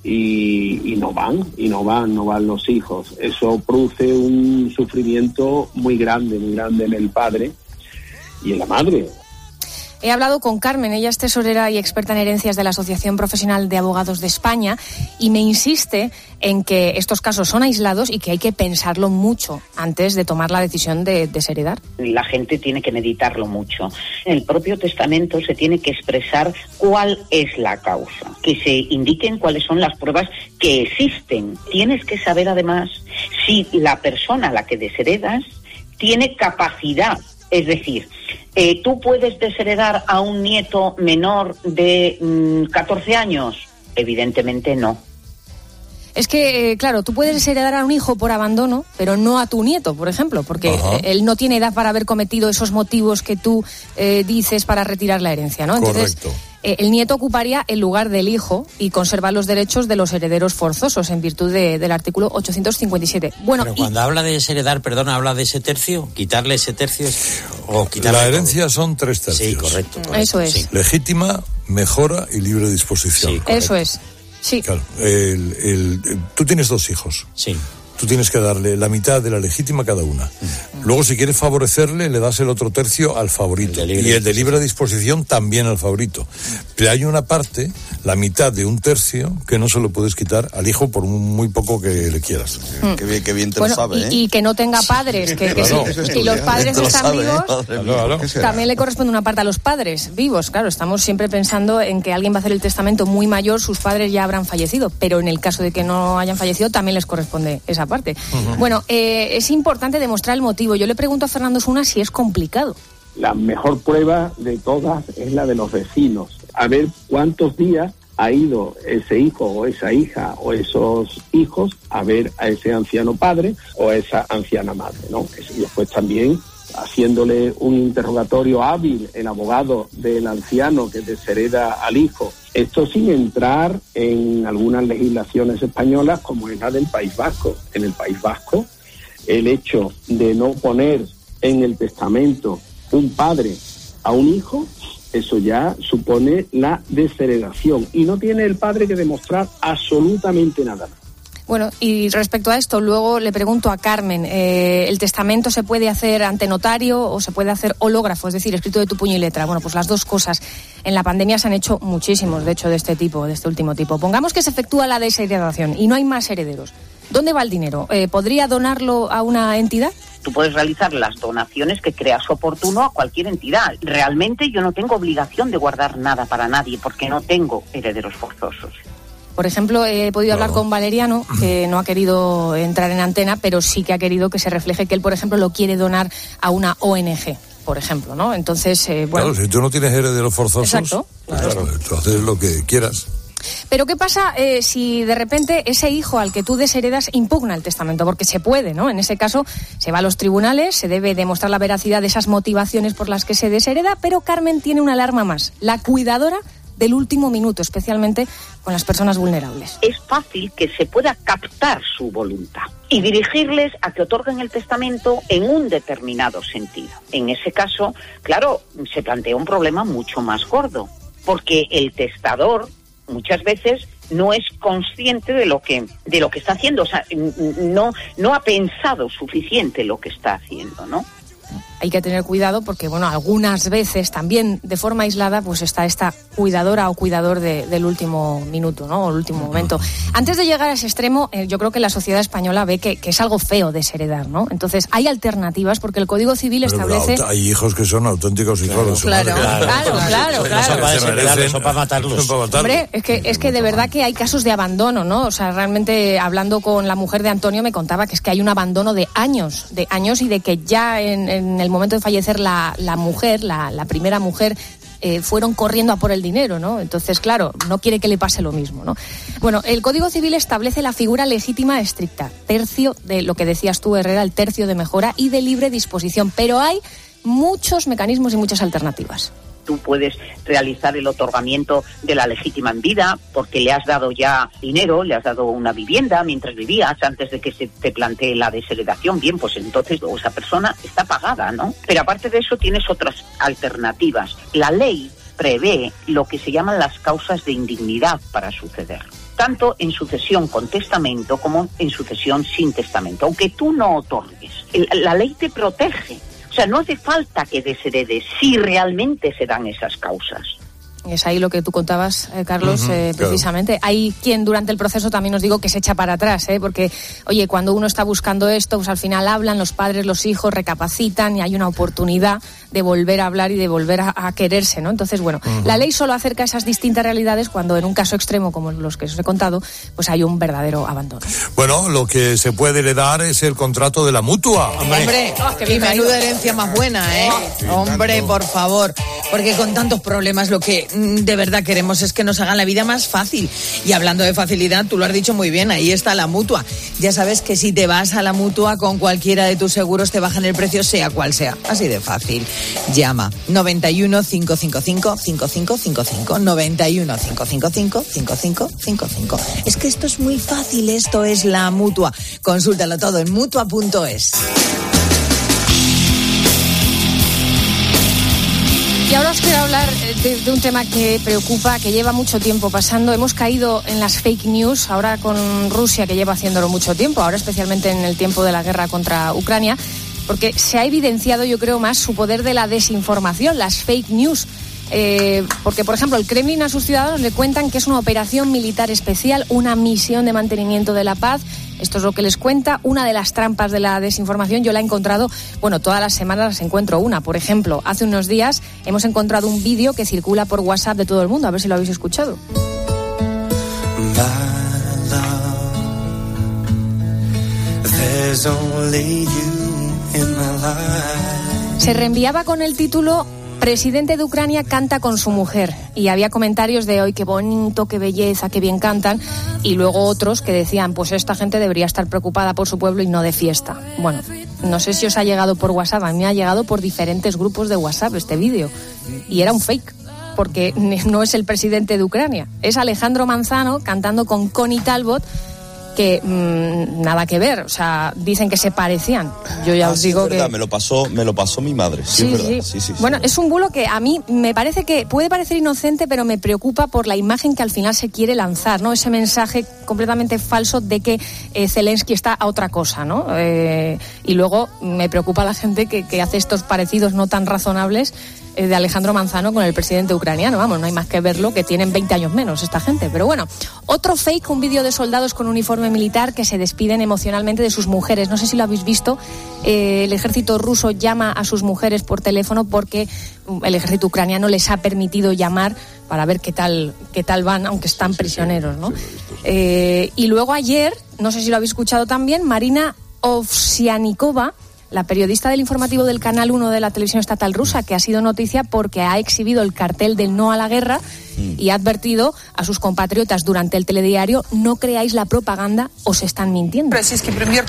Y no van los hijos. Eso produce un sufrimiento muy grande en el padre y en la madre. He hablado con Carmen, ella es tesorera y experta en herencias de la Asociación Profesional de Abogados de España, y me insiste en que estos casos son aislados y que hay que pensarlo mucho antes de tomar la decisión de desheredar. La gente tiene que meditarlo mucho. En el propio testamento se tiene que expresar cuál es la causa, que se indiquen cuáles son las pruebas que existen. Tienes que saber además si la persona a la que desheredas tiene capacidad. Es decir, ¿tú puedes desheredar a un nieto menor de 14 años? Evidentemente no. Es que, claro, tú puedes desheredar a un hijo por abandono, pero no a tu nieto, por ejemplo, porque él no tiene edad para haber cometido esos motivos que tú dices para retirar la herencia, ¿no? Entonces, correcto. El nieto ocuparía el lugar del hijo y conserva los derechos de los herederos forzosos en virtud del artículo 857. Bueno, pero cuando habla de desheredar, habla de ese tercio, quitarle ese tercio o quitarle la herencia todo. Son 3 tercios. Sí, correcto. Eso es. Sí. Legítima, mejora y libre disposición. Sí, eso es. Sí. Claro, tú tienes 2 hijos. Sí. Tú tienes que darle la mitad de la legítima a cada una. Luego, si quieres favorecerle, le das el otro tercio al favorito. Y el de libre disposición también al favorito. Pero hay una parte, la mitad de un tercio, que no se lo puedes quitar al hijo por muy poco que le quieras. Qué bien te lo sabe, ¿eh? Y que no tenga padres. Si los padres están vivos, también le corresponde una parte a los padres vivos. Claro, estamos siempre pensando en que alguien va a hacer el testamento muy mayor, sus padres ya habrán fallecido. Pero en el caso de que no hayan fallecido, también les corresponde esa parte. Uh-huh. Bueno, es importante demostrar el motivo. Yo le pregunto a Fernando Suna si es complicado. La mejor prueba de todas es la de los vecinos. A ver cuántos días ha ido ese hijo o esa hija o esos hijos a ver a ese anciano padre o a esa anciana madre, ¿no? Y después también haciéndole un interrogatorio hábil el abogado del anciano que deshereda al hijo. Esto sin entrar en algunas legislaciones españolas como es la del País Vasco. En el País Vasco, el hecho de no poner en el testamento un padre a un hijo, eso ya supone la desheredación y no tiene el padre que demostrar absolutamente nada. Bueno, y respecto a esto, luego le pregunto a Carmen, ¿el testamento se puede hacer ante notario o se puede hacer hológrafo, es decir, escrito de tu puño y letra? Bueno, pues las dos cosas. En la pandemia se han hecho muchísimos, de hecho, de este último tipo. Pongamos que se efectúa la desheredación y no hay más herederos. ¿Dónde va el dinero? ¿Podría donarlo a una entidad? Tú puedes realizar las donaciones que creas oportuno a cualquier entidad. Realmente yo no tengo obligación de guardar nada para nadie porque no tengo herederos forzosos. Por ejemplo, he podido hablar con Valeriano, que no ha querido entrar en antena, pero sí que ha querido que se refleje que él, por ejemplo, lo quiere donar a una ONG, por ejemplo, ¿no? Entonces, bueno... Claro, si tú no tienes herederos forzosos... Exacto. Claro, tú haces lo que quieras. Pero ¿qué pasa si de repente ese hijo al que tú desheredas impugna el testamento? Porque se puede, ¿no? En ese caso se va a los tribunales, se debe demostrar la veracidad de esas motivaciones por las que se deshereda, pero Carmen tiene una alarma más. La cuidadora del último minuto, especialmente con las personas vulnerables. Es fácil que se pueda captar su voluntad y dirigirles a que otorguen el testamento en un determinado sentido. En ese caso, claro, se plantea un problema mucho más gordo, porque el testador muchas veces no es consciente de lo que está haciendo, o sea, no ha pensado suficiente lo que está haciendo, ¿no? Hay que tener cuidado porque, bueno, algunas veces también de forma aislada pues está esta cuidadora o cuidador del último minuto, ¿no? O el último momento. Antes de llegar a ese extremo, yo creo que la sociedad española ve que es algo feo desheredar, ¿no? Entonces, hay alternativas porque el Código Civil establece... Hay hijos que son auténticos hijos de su madre. Claro. Eso para matarlos. Hombre, es que de verdad que hay casos de abandono, ¿no? O sea, realmente, hablando con la mujer de Antonio, me contaba que es que hay un abandono de años y de que ya en el momento de fallecer la mujer, la primera mujer, fueron corriendo a por el dinero, ¿no? Entonces, claro, no quiere que le pase lo mismo, ¿no? Bueno, el Código Civil establece la figura legítima estricta, tercio de lo que decías tú, Herrera, el tercio de mejora y de libre disposición, pero hay muchos mecanismos y muchas alternativas. Tú puedes realizar el otorgamiento de la legítima en vida porque le has dado ya dinero, le has dado una vivienda mientras vivías antes de que se te plantee la desheredación. Bien, pues entonces esa persona está pagada, ¿no? Pero aparte de eso tienes otras alternativas. La ley prevé lo que se llaman las causas de indignidad para suceder, tanto en sucesión con testamento como en sucesión sin testamento. Aunque tú no otorgues, la ley te protege. O sea, no hace falta que desheredes si realmente se dan esas causas. Es ahí lo que tú contabas, Carlos, precisamente. Claro. Hay quien durante el proceso también os digo que se echa para atrás, porque, oye, cuando uno está buscando esto, pues al final hablan los padres, los hijos, recapacitan y hay una oportunidad de volver a hablar y de volver a quererse, ¿no? Entonces, bueno, la ley solo acerca esas distintas realidades cuando en un caso extremo como los que os he contado, pues hay un verdadero abandono. Bueno, lo que se puede heredar es el contrato de la mutua. Hombre, y menuda herencia más buena, ¿eh? Hombre, por favor, porque con tantos problemas lo que de verdad queremos es que nos hagan la vida más fácil. Y hablando de facilidad, tú lo has dicho muy bien, ahí está la Mutua. Ya sabes que si te vas a la Mutua con cualquiera de tus seguros te bajan el precio sea cual sea. Así de fácil. Llama 91 555 5555 91 555 5555. Es que esto es muy fácil, esto es la Mutua. Consúltalo todo en mutua.es. Y ahora os quiero hablar de un tema que preocupa, que lleva mucho tiempo pasando. Hemos caído en las fake news, ahora con Rusia, que lleva haciéndolo mucho tiempo, ahora especialmente en el tiempo de la guerra contra Ucrania, porque se ha evidenciado, yo creo, más su poder de la desinformación, las fake news. Porque, por ejemplo, el Kremlin a sus ciudadanos le cuentan que es una operación militar especial, una misión de mantenimiento de la paz. Esto es lo que les cuenta. Una de las trampas de la desinformación yo la he encontrado, bueno, todas las semanas las encuentro una. Por ejemplo, hace unos días hemos encontrado un vídeo que circula por WhatsApp de todo el mundo. A ver si lo habéis escuchado. Se reenviaba con el título Presidente de Ucrania canta con su mujer, y había comentarios de hoy qué bonito, qué belleza, qué bien cantan, y luego otros que decían pues esta gente debería estar preocupada por su pueblo y no de fiesta. Bueno, no sé si os ha llegado por WhatsApp, a mí me ha llegado por diferentes grupos de WhatsApp este vídeo, y era un fake, porque no es el presidente de Ucrania, es Alejandro Manzano cantando con Connie Talbot, que nada que ver, o sea, dicen que se parecían. Yo ya os digo verdad, que me lo pasó mi madre. Sí, es verdad. Sí. Bueno, es un bulo que a mí me parece que puede parecer inocente, pero me preocupa por la imagen que al final se quiere lanzar, ¿no? Ese mensaje completamente falso de que Zelensky está a otra cosa, ¿no? Y luego me preocupa la gente que hace estos parecidos no tan razonables de Alejandro Manzano con el presidente ucraniano. Vamos, no hay más que verlo, que tienen 20 años menos esta gente. Pero bueno, otro fake, un vídeo de soldados con uniforme militar que se despiden emocionalmente de sus mujeres. No sé si lo habéis visto. El ejército ruso llama a sus mujeres por teléfono porque el ejército ucraniano les ha permitido llamar para ver qué tal van, aunque están prisioneros, ¿no? Y luego ayer, no sé si lo habéis escuchado también, Marina Ovsianikova, la periodista del informativo del Canal 1 de la televisión estatal rusa, que ha sido noticia porque ha exhibido el cartel del no a la guerra y ha advertido a sus compatriotas durante el telediario: no creáis la propaganda, os están mintiendo. Este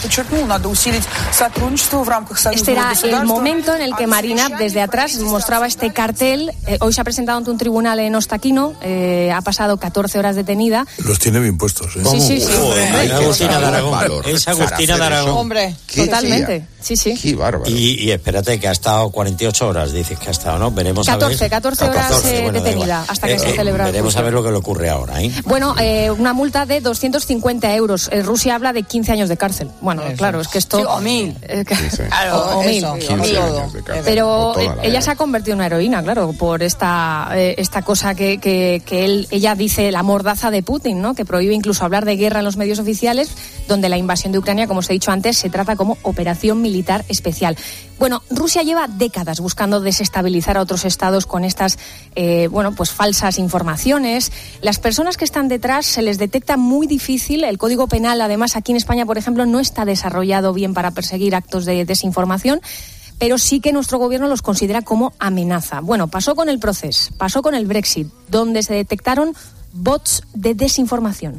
era el momento en el que Marina, desde atrás, mostraba este cartel. Hoy se ha presentado ante un tribunal en Ostaquino, ha pasado 14 horas detenida. Los tiene bien puestos, ¿eh? Sí. Es Agustina de Aragón. Es Agustina de Aragón. Hombre, totalmente. Sí. Qué bárbaro. Y espérate, que ha estado 48 horas, dices que ha estado, ¿no? Veremos 14 horas detenida, hasta que se celebra. Veremos a ver lo que le ocurre ahora, ¿eh? Bueno, una multa de 250 euros. Rusia habla de 15 años de cárcel. Bueno, claro, es que esto... Sí, o 1000. O 1000. Pero ella se ha convertido en una heroína, claro, por esta cosa que ella dice, la mordaza de Putin, ¿no? Que prohíbe incluso hablar de guerra en los medios oficiales, donde la invasión de Ucrania, como os he dicho antes, se trata como operación militar especial. Bueno, Rusia lleva décadas buscando desestabilizar a otros estados con estas, falsas informaciones. Las personas que están detrás se les detecta muy difícil. El Código Penal, además, aquí en España, por ejemplo, no está desarrollado bien para perseguir actos de desinformación, pero sí que nuestro gobierno los considera como amenaza. Bueno, pasó con el proceso, pasó con el Brexit, donde se detectaron bots de desinformación.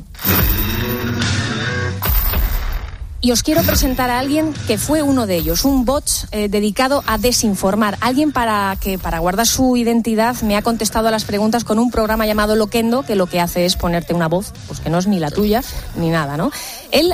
Y os quiero presentar a alguien que fue uno de ellos, un bot dedicado a desinformar. Alguien para guardar su identidad me ha contestado a las preguntas con un programa llamado Loquendo, que lo que hace es ponerte una voz, pues que no es ni la tuya ni nada, ¿no? Él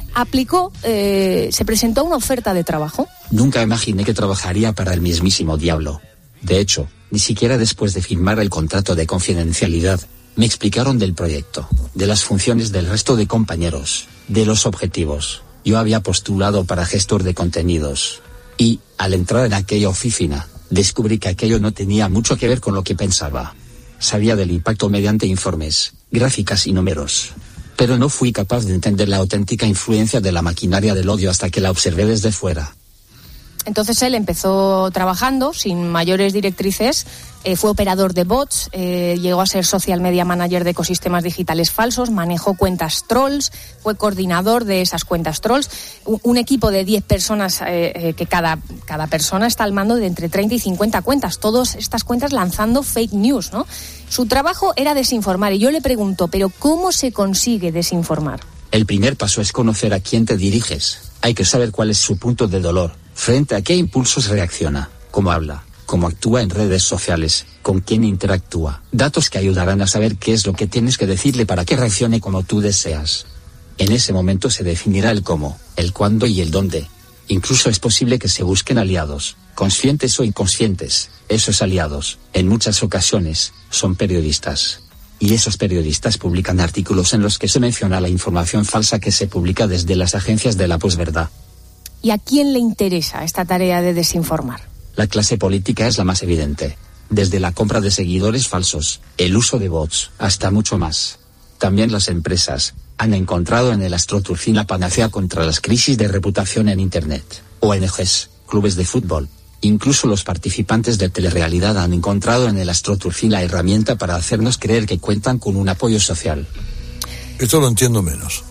se presentó a una oferta de trabajo. Nunca imaginé que trabajaría para el mismísimo diablo. De hecho, ni siquiera después de firmar el contrato de confidencialidad, me explicaron del proyecto, de las funciones del resto de compañeros, de los objetivos. Yo había postulado para gestor de contenidos y, al entrar en aquella oficina, descubrí que aquello no tenía mucho que ver con lo que pensaba. Sabía del impacto mediante informes, gráficas y números, pero no fui capaz de entender la auténtica influencia de la maquinaria del odio hasta que la observé desde fuera. Entonces él empezó trabajando sin mayores directrices, fue operador de bots, llegó a ser social media manager de ecosistemas digitales falsos, manejó cuentas trolls, fue coordinador de esas cuentas trolls, un equipo de 10 personas que cada persona está al mando de entre 30 y 50 cuentas, todas estas cuentas lanzando fake news, ¿no? Su trabajo era desinformar y yo le pregunto, ¿pero cómo se consigue desinformar? El primer paso es conocer a quién te diriges. Hay que saber cuál es su punto de dolor, frente a qué impulsos reacciona, cómo habla, cómo actúa en redes sociales, con quién interactúa. Datos que ayudarán a saber qué es lo que tienes que decirle para que reaccione como tú deseas. En ese momento se definirá el cómo, el cuándo y el dónde. Incluso es posible que se busquen aliados, conscientes o inconscientes. Esos aliados, en muchas ocasiones, son periodistas. Y esos periodistas publican artículos en los que se menciona la información falsa que se publica desde las agencias de la posverdad. ¿Y a quién le interesa esta tarea de desinformar? La clase política es la más evidente. Desde la compra de seguidores falsos, el uso de bots, hasta mucho más. También las empresas han encontrado en el AstroTurfing la panacea contra las crisis de reputación en Internet. ONGs, clubes de fútbol, incluso los participantes de telerrealidad han encontrado en el AstroTurfing la herramienta para hacernos creer que cuentan con un apoyo social. Esto lo entiendo menos.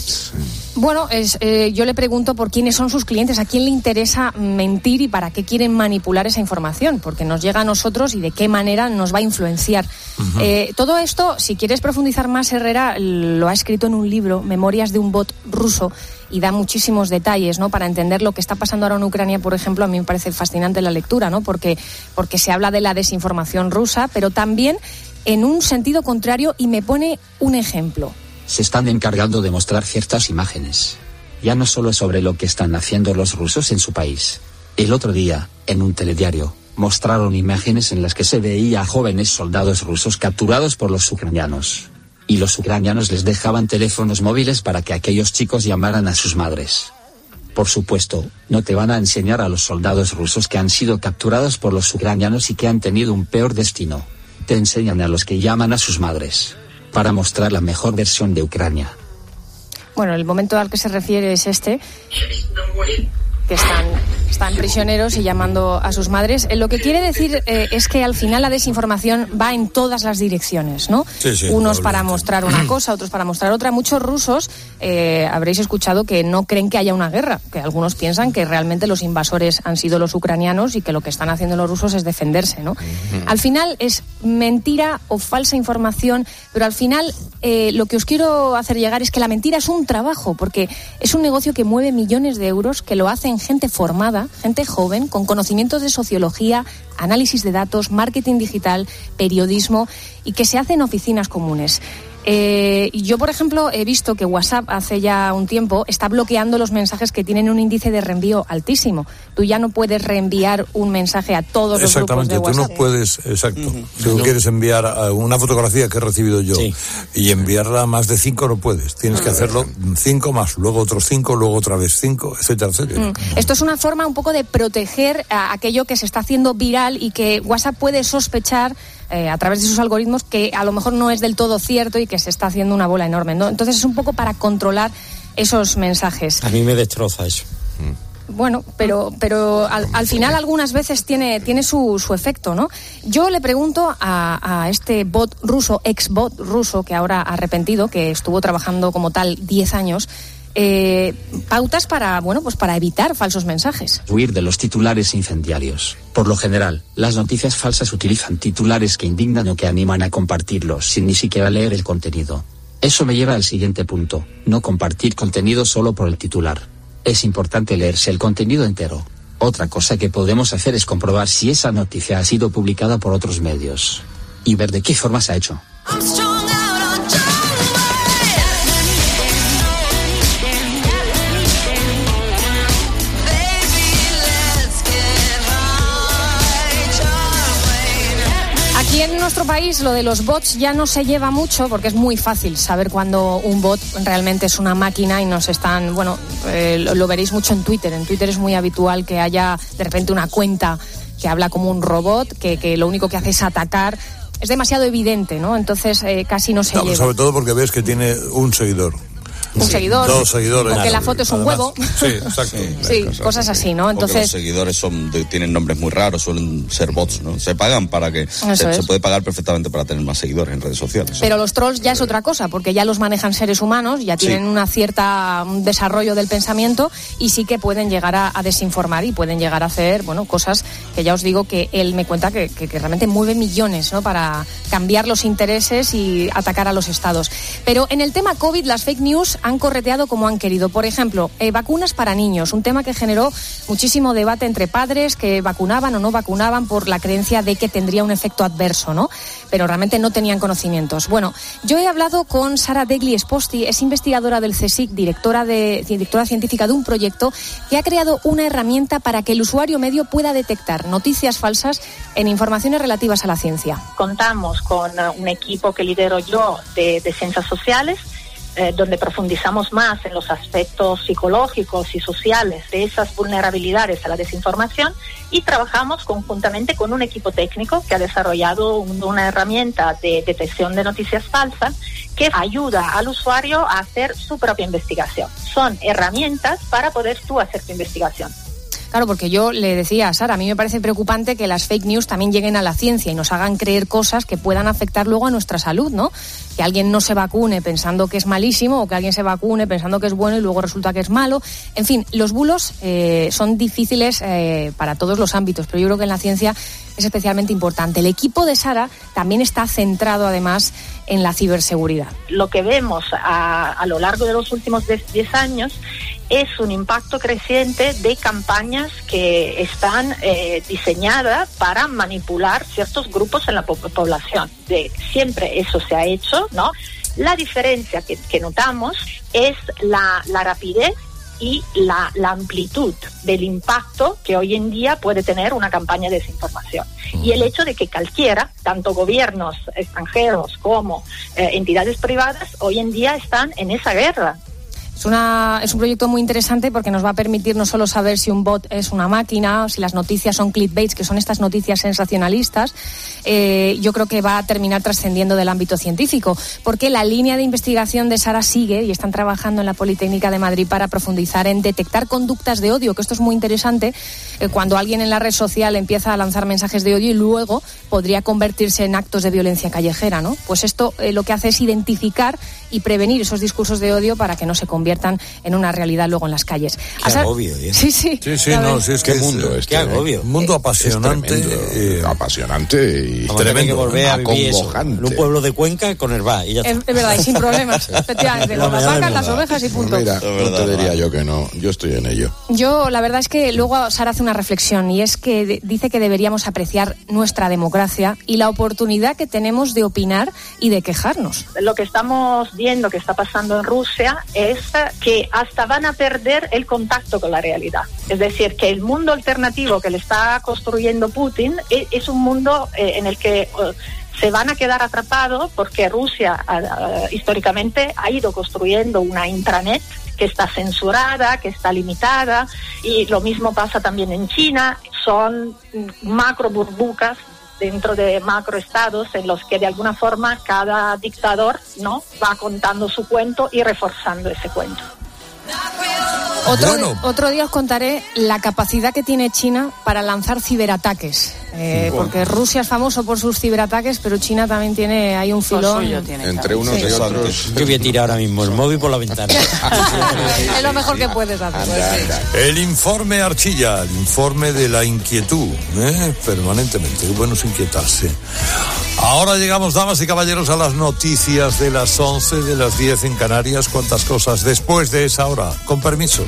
Bueno, yo le pregunto por quiénes son sus clientes, a quién le interesa mentir y para qué quieren manipular esa información, porque nos llega a nosotros y de qué manera nos va a influenciar. Todo esto, si quieres profundizar más, Herrera lo ha escrito en un libro, Memorias de un bot ruso, y da muchísimos detalles, ¿no? Para entender lo que está pasando ahora en Ucrania, por ejemplo, a mí me parece fascinante la lectura, ¿no? Porque se habla de la desinformación rusa, pero también en un sentido contrario, y me pone un ejemplo. Se están encargando de mostrar ciertas imágenes. Ya no solo sobre lo que están haciendo los rusos en su país. El otro día, en un telediario, mostraron imágenes en las que se veía a jóvenes soldados rusos capturados por los ucranianos. Y los ucranianos les dejaban teléfonos móviles para que aquellos chicos llamaran a sus madres. Por supuesto, no te van a enseñar a los soldados rusos que han sido capturados por los ucranianos y que han tenido un peor destino. Te enseñan a los que llaman a sus madres, para mostrar la mejor versión de Ucrania. Bueno, el momento al que se refiere es este, que están prisioneros y llamando a sus madres. Lo que quiere decir es que al final la desinformación va en todas las direcciones, ¿no? Sí, unos para mostrar una cosa, otros para mostrar otra. Muchos rusos habréis escuchado que no creen que haya una guerra, que algunos piensan que realmente los invasores han sido los ucranianos y que lo que están haciendo los rusos es defenderse, ¿no? Al final es mentira o falsa información, pero al final lo que os quiero hacer llegar es que la mentira es un trabajo, porque es un negocio que mueve millones de euros, que lo hacen gente formada, gente joven, con conocimientos de sociología, análisis de datos, marketing digital, periodismo, y que se hace en oficinas comunes. Yo, por ejemplo, he visto que WhatsApp hace ya un tiempo está bloqueando los mensajes que tienen un índice de reenvío altísimo. Tú ya no puedes reenviar un mensaje a todos los grupos de WhatsApp. Tú no puedes, exacto. Si tú quieres enviar una fotografía que he recibido yo y enviarla a más de 5, no puedes. Tienes que hacerlo 5 más, luego otros 5, luego otra vez 5, etcétera, etcétera. Esto es una forma un poco de proteger a aquello que se está haciendo viral y que WhatsApp puede sospechar a través de sus algoritmos que a lo mejor no es del todo cierto y que se está haciendo una bola enorme, ¿no? Entonces es un poco para controlar esos mensajes. A mí me destroza eso. Bueno, pero al final algunas veces tiene su efecto, ¿no? Yo le pregunto a este bot ruso, ex-bot ruso, que ahora ha arrepentido, que estuvo trabajando como tal 10 años, pautas para evitar falsos mensajes. Huir de los titulares incendiarios. Por lo general, las noticias falsas utilizan titulares que indignan o que animan a compartirlos sin ni siquiera leer el contenido. Eso me lleva al siguiente punto: no compartir contenido solo por el titular. Es importante leerse el contenido entero. Otra cosa que podemos hacer es comprobar si esa noticia ha sido publicada por otros medios y ver de qué forma se ha hecho. Aquí en nuestro país lo de los bots ya no se lleva mucho porque es muy fácil saber cuando un bot realmente es una máquina y nos están, lo veréis mucho en Twitter. En Twitter es muy habitual que haya de repente una cuenta que habla como un robot, que lo único que hace es atacar. Es demasiado evidente, ¿no? Entonces casi no se lleva. Sobre todo porque ves que tiene un seguidor. Un seguidor, 2 seguidores, porque la foto es un huevo. Sí, exacto. Sí, cosas así, ¿no? Entonces, porque los seguidores tienen nombres muy raros, suelen ser bots, ¿no? Se pagan para que se puede pagar perfectamente para tener más seguidores en redes sociales. Pero los trolls ya es otra cosa, porque ya los manejan seres humanos, ya tienen un desarrollo del pensamiento y sí que pueden llegar a desinformar y pueden llegar a hacer, cosas que ya os digo que él me cuenta que realmente mueve millones, ¿no? Para cambiar los intereses y atacar a los estados. Pero en el tema COVID, las fake news han correteado como han querido. Por ejemplo, vacunas para niños, un tema que generó muchísimo debate entre padres que vacunaban o no vacunaban por la creencia de que tendría un efecto adverso, ¿no? Pero realmente no tenían conocimientos. Bueno, yo he hablado con Sara Degli Esposti, es investigadora del CSIC, directora científica de un proyecto que ha creado una herramienta para que el usuario medio pueda detectar noticias falsas en informaciones relativas a la ciencia. Contamos con un equipo que lidero yo de ciencias sociales, donde profundizamos más en los aspectos psicológicos y sociales de esas vulnerabilidades a la desinformación, y trabajamos conjuntamente con un equipo técnico que ha desarrollado una herramienta de detección de noticias falsas que ayuda al usuario a hacer su propia investigación. Son herramientas para poder tú hacer tu investigación. Claro, porque yo le decía a Sara, a mí me parece preocupante que las fake news también lleguen a la ciencia y nos hagan creer cosas que puedan afectar luego a nuestra salud, ¿no? Que alguien no se vacune pensando que es malísimo o que alguien se vacune pensando que es bueno y luego resulta que es malo. En fin, los bulos son difíciles para todos los ámbitos, pero yo creo que en la ciencia es especialmente importante. El equipo de Sara también está centrado además en la ciberseguridad. Lo que vemos a lo largo de los últimos 10 años es un impacto creciente de campañas que están diseñadas para manipular ciertos grupos en la población. Siempre eso se ha hecho, ¿no? La diferencia que notamos es la rapidez y la amplitud del impacto que hoy en día puede tener una campaña de desinformación. Y el hecho de que cualquiera, tanto gobiernos extranjeros como entidades privadas, hoy en día están en esa guerra. Es un proyecto muy interesante porque nos va a permitir no solo saber si un bot es una máquina, o si las noticias son clickbaits, que son estas noticias sensacionalistas. Yo creo que va a terminar trascendiendo del ámbito científico, porque la línea de investigación de Sara sigue y están trabajando en la Politécnica de Madrid para profundizar en detectar conductas de odio, que esto es muy interesante, cuando alguien en la red social empieza a lanzar mensajes de odio y luego podría convertirse en actos de violencia callejera, ¿no? Pues esto lo que hace es identificar y prevenir esos discursos de odio para que no se conviertan en una realidad luego en las calles. Qué agobio, ¿eh? Sí, no, si es que mundo qué agobio. Un mundo apasionante. Apasionante y tremendo. Que volver a vivir eso, en un pueblo de Cuenca con el bar. Y ya es verdad, y sin problemas. Efectivamente, con las vacas, las ovejas y punto. Mira, no te diría yo que no. Yo estoy en ello. Yo, la verdad es que luego Sara hace una reflexión y es que dice que deberíamos apreciar nuestra democracia y la oportunidad que tenemos de opinar y de quejarnos. Lo que estamos viendo que está pasando en Rusia es que hasta van a perder el contacto con la realidad. Es decir, que el mundo alternativo que le está construyendo Putin es un mundo en el que se van a quedar atrapados porque Rusia históricamente ha ido construyendo una intranet que está censurada, que está limitada, y lo mismo pasa también en China. Son macro burbujas dentro de macroestados en los que de alguna forma cada dictador, ¿no?, va contando su cuento y reforzando ese cuento. Otro día os contaré la capacidad que tiene China para lanzar ciberataques. Porque Rusia es famoso por sus ciberataques, pero China también tiene ahí un filón. Entre unos y otros. Yo voy a tirar ahora mismo el móvil por la ventana. Es lo mejor que puedes hacer. El informe Archilla, el informe de la inquietud, permanentemente. Qué bueno es inquietarse. Ahora llegamos, damas y caballeros, a las noticias de las 11, de las 10 en Canarias. Cuántas cosas después de esa hora. Con permiso.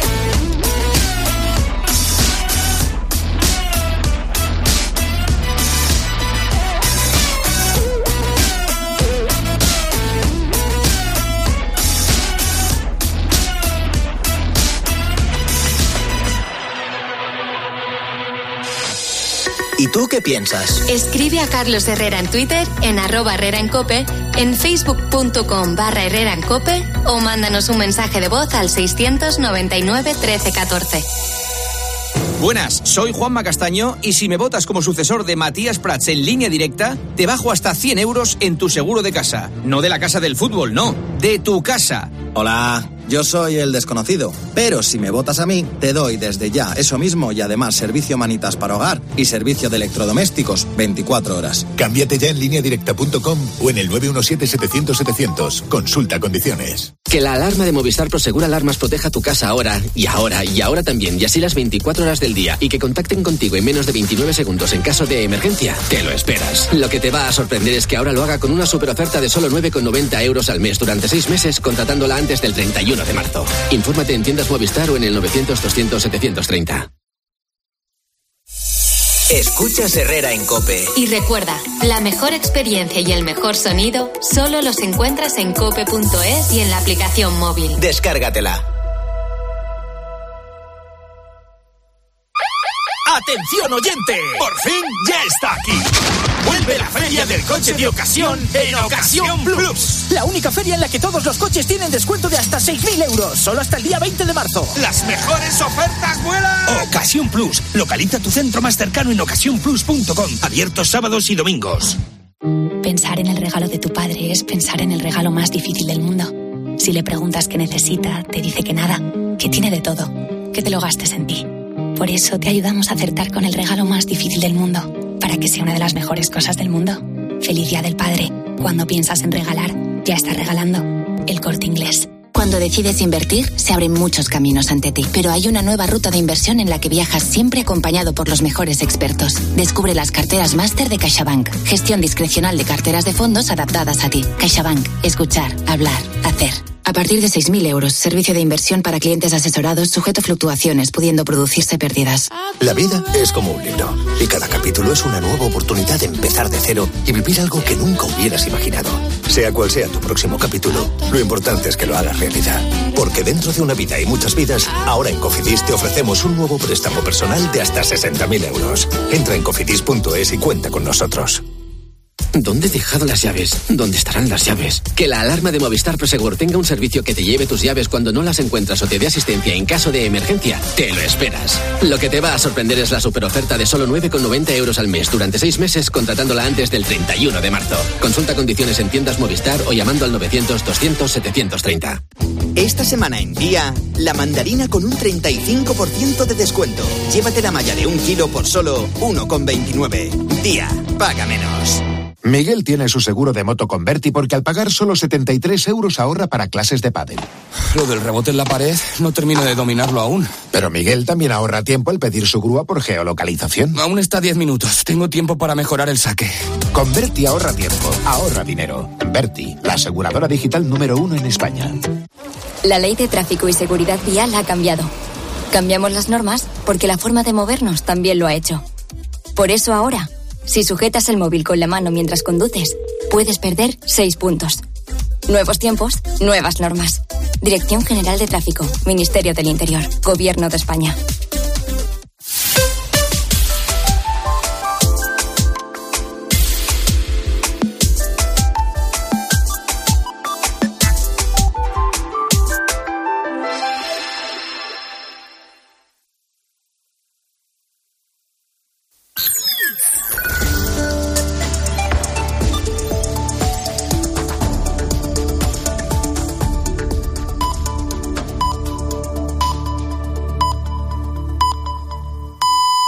¿Y tú qué piensas? Escribe a Carlos Herrera en Twitter, en @Herrera en Cope, en facebook.com/Herrera en Cope o mándanos un mensaje de voz al 699 13 14. Buenas, soy Juanma Castaño y si me votas como sucesor de Matías Prats en Línea Directa, te bajo hasta 100 euros en tu seguro de casa. No de la casa del fútbol, no, de tu casa. Hola, yo soy el desconocido, pero si me votas a mí, te doy desde ya eso mismo y además servicio manitas para hogar y servicio de electrodomésticos 24 horas. Cámbiate ya en lineadirecta.com o en el 917-700-700. Consulta condiciones. Que la alarma de Movistar Prosegur Alarmas proteja tu casa ahora también, y así las 24 horas del día, y que contacten contigo en menos de 29 segundos en caso de emergencia. Te lo esperas. Lo que te va a sorprender es que ahora lo haga con una superoferta de solo 9,90 euros al mes durante 6 meses, contratándola antes del 31 de marzo. Infórmate en tiendas Movistar o en el 900-200-730. Escuchas Herrera en Cope. Y recuerda, la mejor experiencia y el mejor sonido solo los encuentras en cope.es y en la aplicación móvil. Descárgatela. ¡Atención oyente! ¡Por fin ya está aquí! ¡Vuelve la feria del coche de ocasión en Ocasión Plus! La única feria en la que todos los coches tienen descuento de hasta 6.000 euros, solo hasta el día 20 de marzo. ¡Las mejores ofertas vuelan! Ocasión Plus. Localiza tu centro más cercano en ocasiónplus.com. Abiertos sábados y domingos. Pensar en el regalo de tu padre es pensar en el regalo más difícil del mundo. Si le preguntas qué necesita, te dice que nada, que tiene de todo, que te lo gastes en ti. Por eso te ayudamos a acertar con el regalo más difícil del mundo, para que sea una de las mejores cosas del mundo. Feliz Día del Padre. Cuando piensas en regalar, ya estás regalando. El Corte Inglés. Cuando decides invertir, se abren muchos caminos ante ti, pero hay una nueva ruta de inversión en la que viajas siempre acompañado por los mejores expertos. Descubre las carteras máster de CaixaBank. Gestión discrecional de carteras de fondos adaptadas a ti. CaixaBank. Escuchar, hablar, hacer. A partir de 6.000 euros, servicio de inversión para clientes asesorados sujeto a fluctuaciones, pudiendo producirse pérdidas. La vida es como un libro, y cada capítulo es una nueva oportunidad de empezar de cero y vivir algo que nunca hubieras imaginado. Sea cual sea tu próximo capítulo, lo importante es que lo hagas realidad. Porque dentro de una vida y muchas vidas, ahora en Cofidis te ofrecemos un nuevo préstamo personal de hasta 60.000 euros. Entra en cofidis.es y cuenta con nosotros. ¿Dónde he dejado las llaves? ¿Dónde estarán las llaves? Que la alarma de Movistar Prosegur tenga un servicio que te lleve tus llaves cuando no las encuentras o te dé asistencia en caso de emergencia, te lo esperas. Lo que te va a sorprender es la superoferta de solo 9,90 euros al mes durante 6 meses contratándola antes del 31 de marzo. Consulta condiciones en tiendas Movistar o llamando al 900-200-730. Esta semana en Día, la mandarina con un 35% de descuento. Llévate la malla de 1 kilo por solo 1,29. Día, paga menos. Miguel tiene su seguro de moto con Berti porque al pagar solo 73 euros ahorra para clases de pádel. Lo del rebote en la pared no termino de dominarlo aún. Pero Miguel también ahorra tiempo al pedir su grúa por geolocalización. Aún está 10 minutos. Tengo tiempo para mejorar el saque. Con Berti ahorra tiempo, ahorra dinero. Berti, la aseguradora digital número 1 en España. La ley de tráfico y seguridad vial ha cambiado. Cambiamos las normas porque la forma de movernos también lo ha hecho. Por eso ahora, si sujetas el móvil con la mano mientras conduces, puedes perder 6 puntos. Nuevos tiempos, nuevas normas. Dirección General de Tráfico, Ministerio del Interior, Gobierno de España.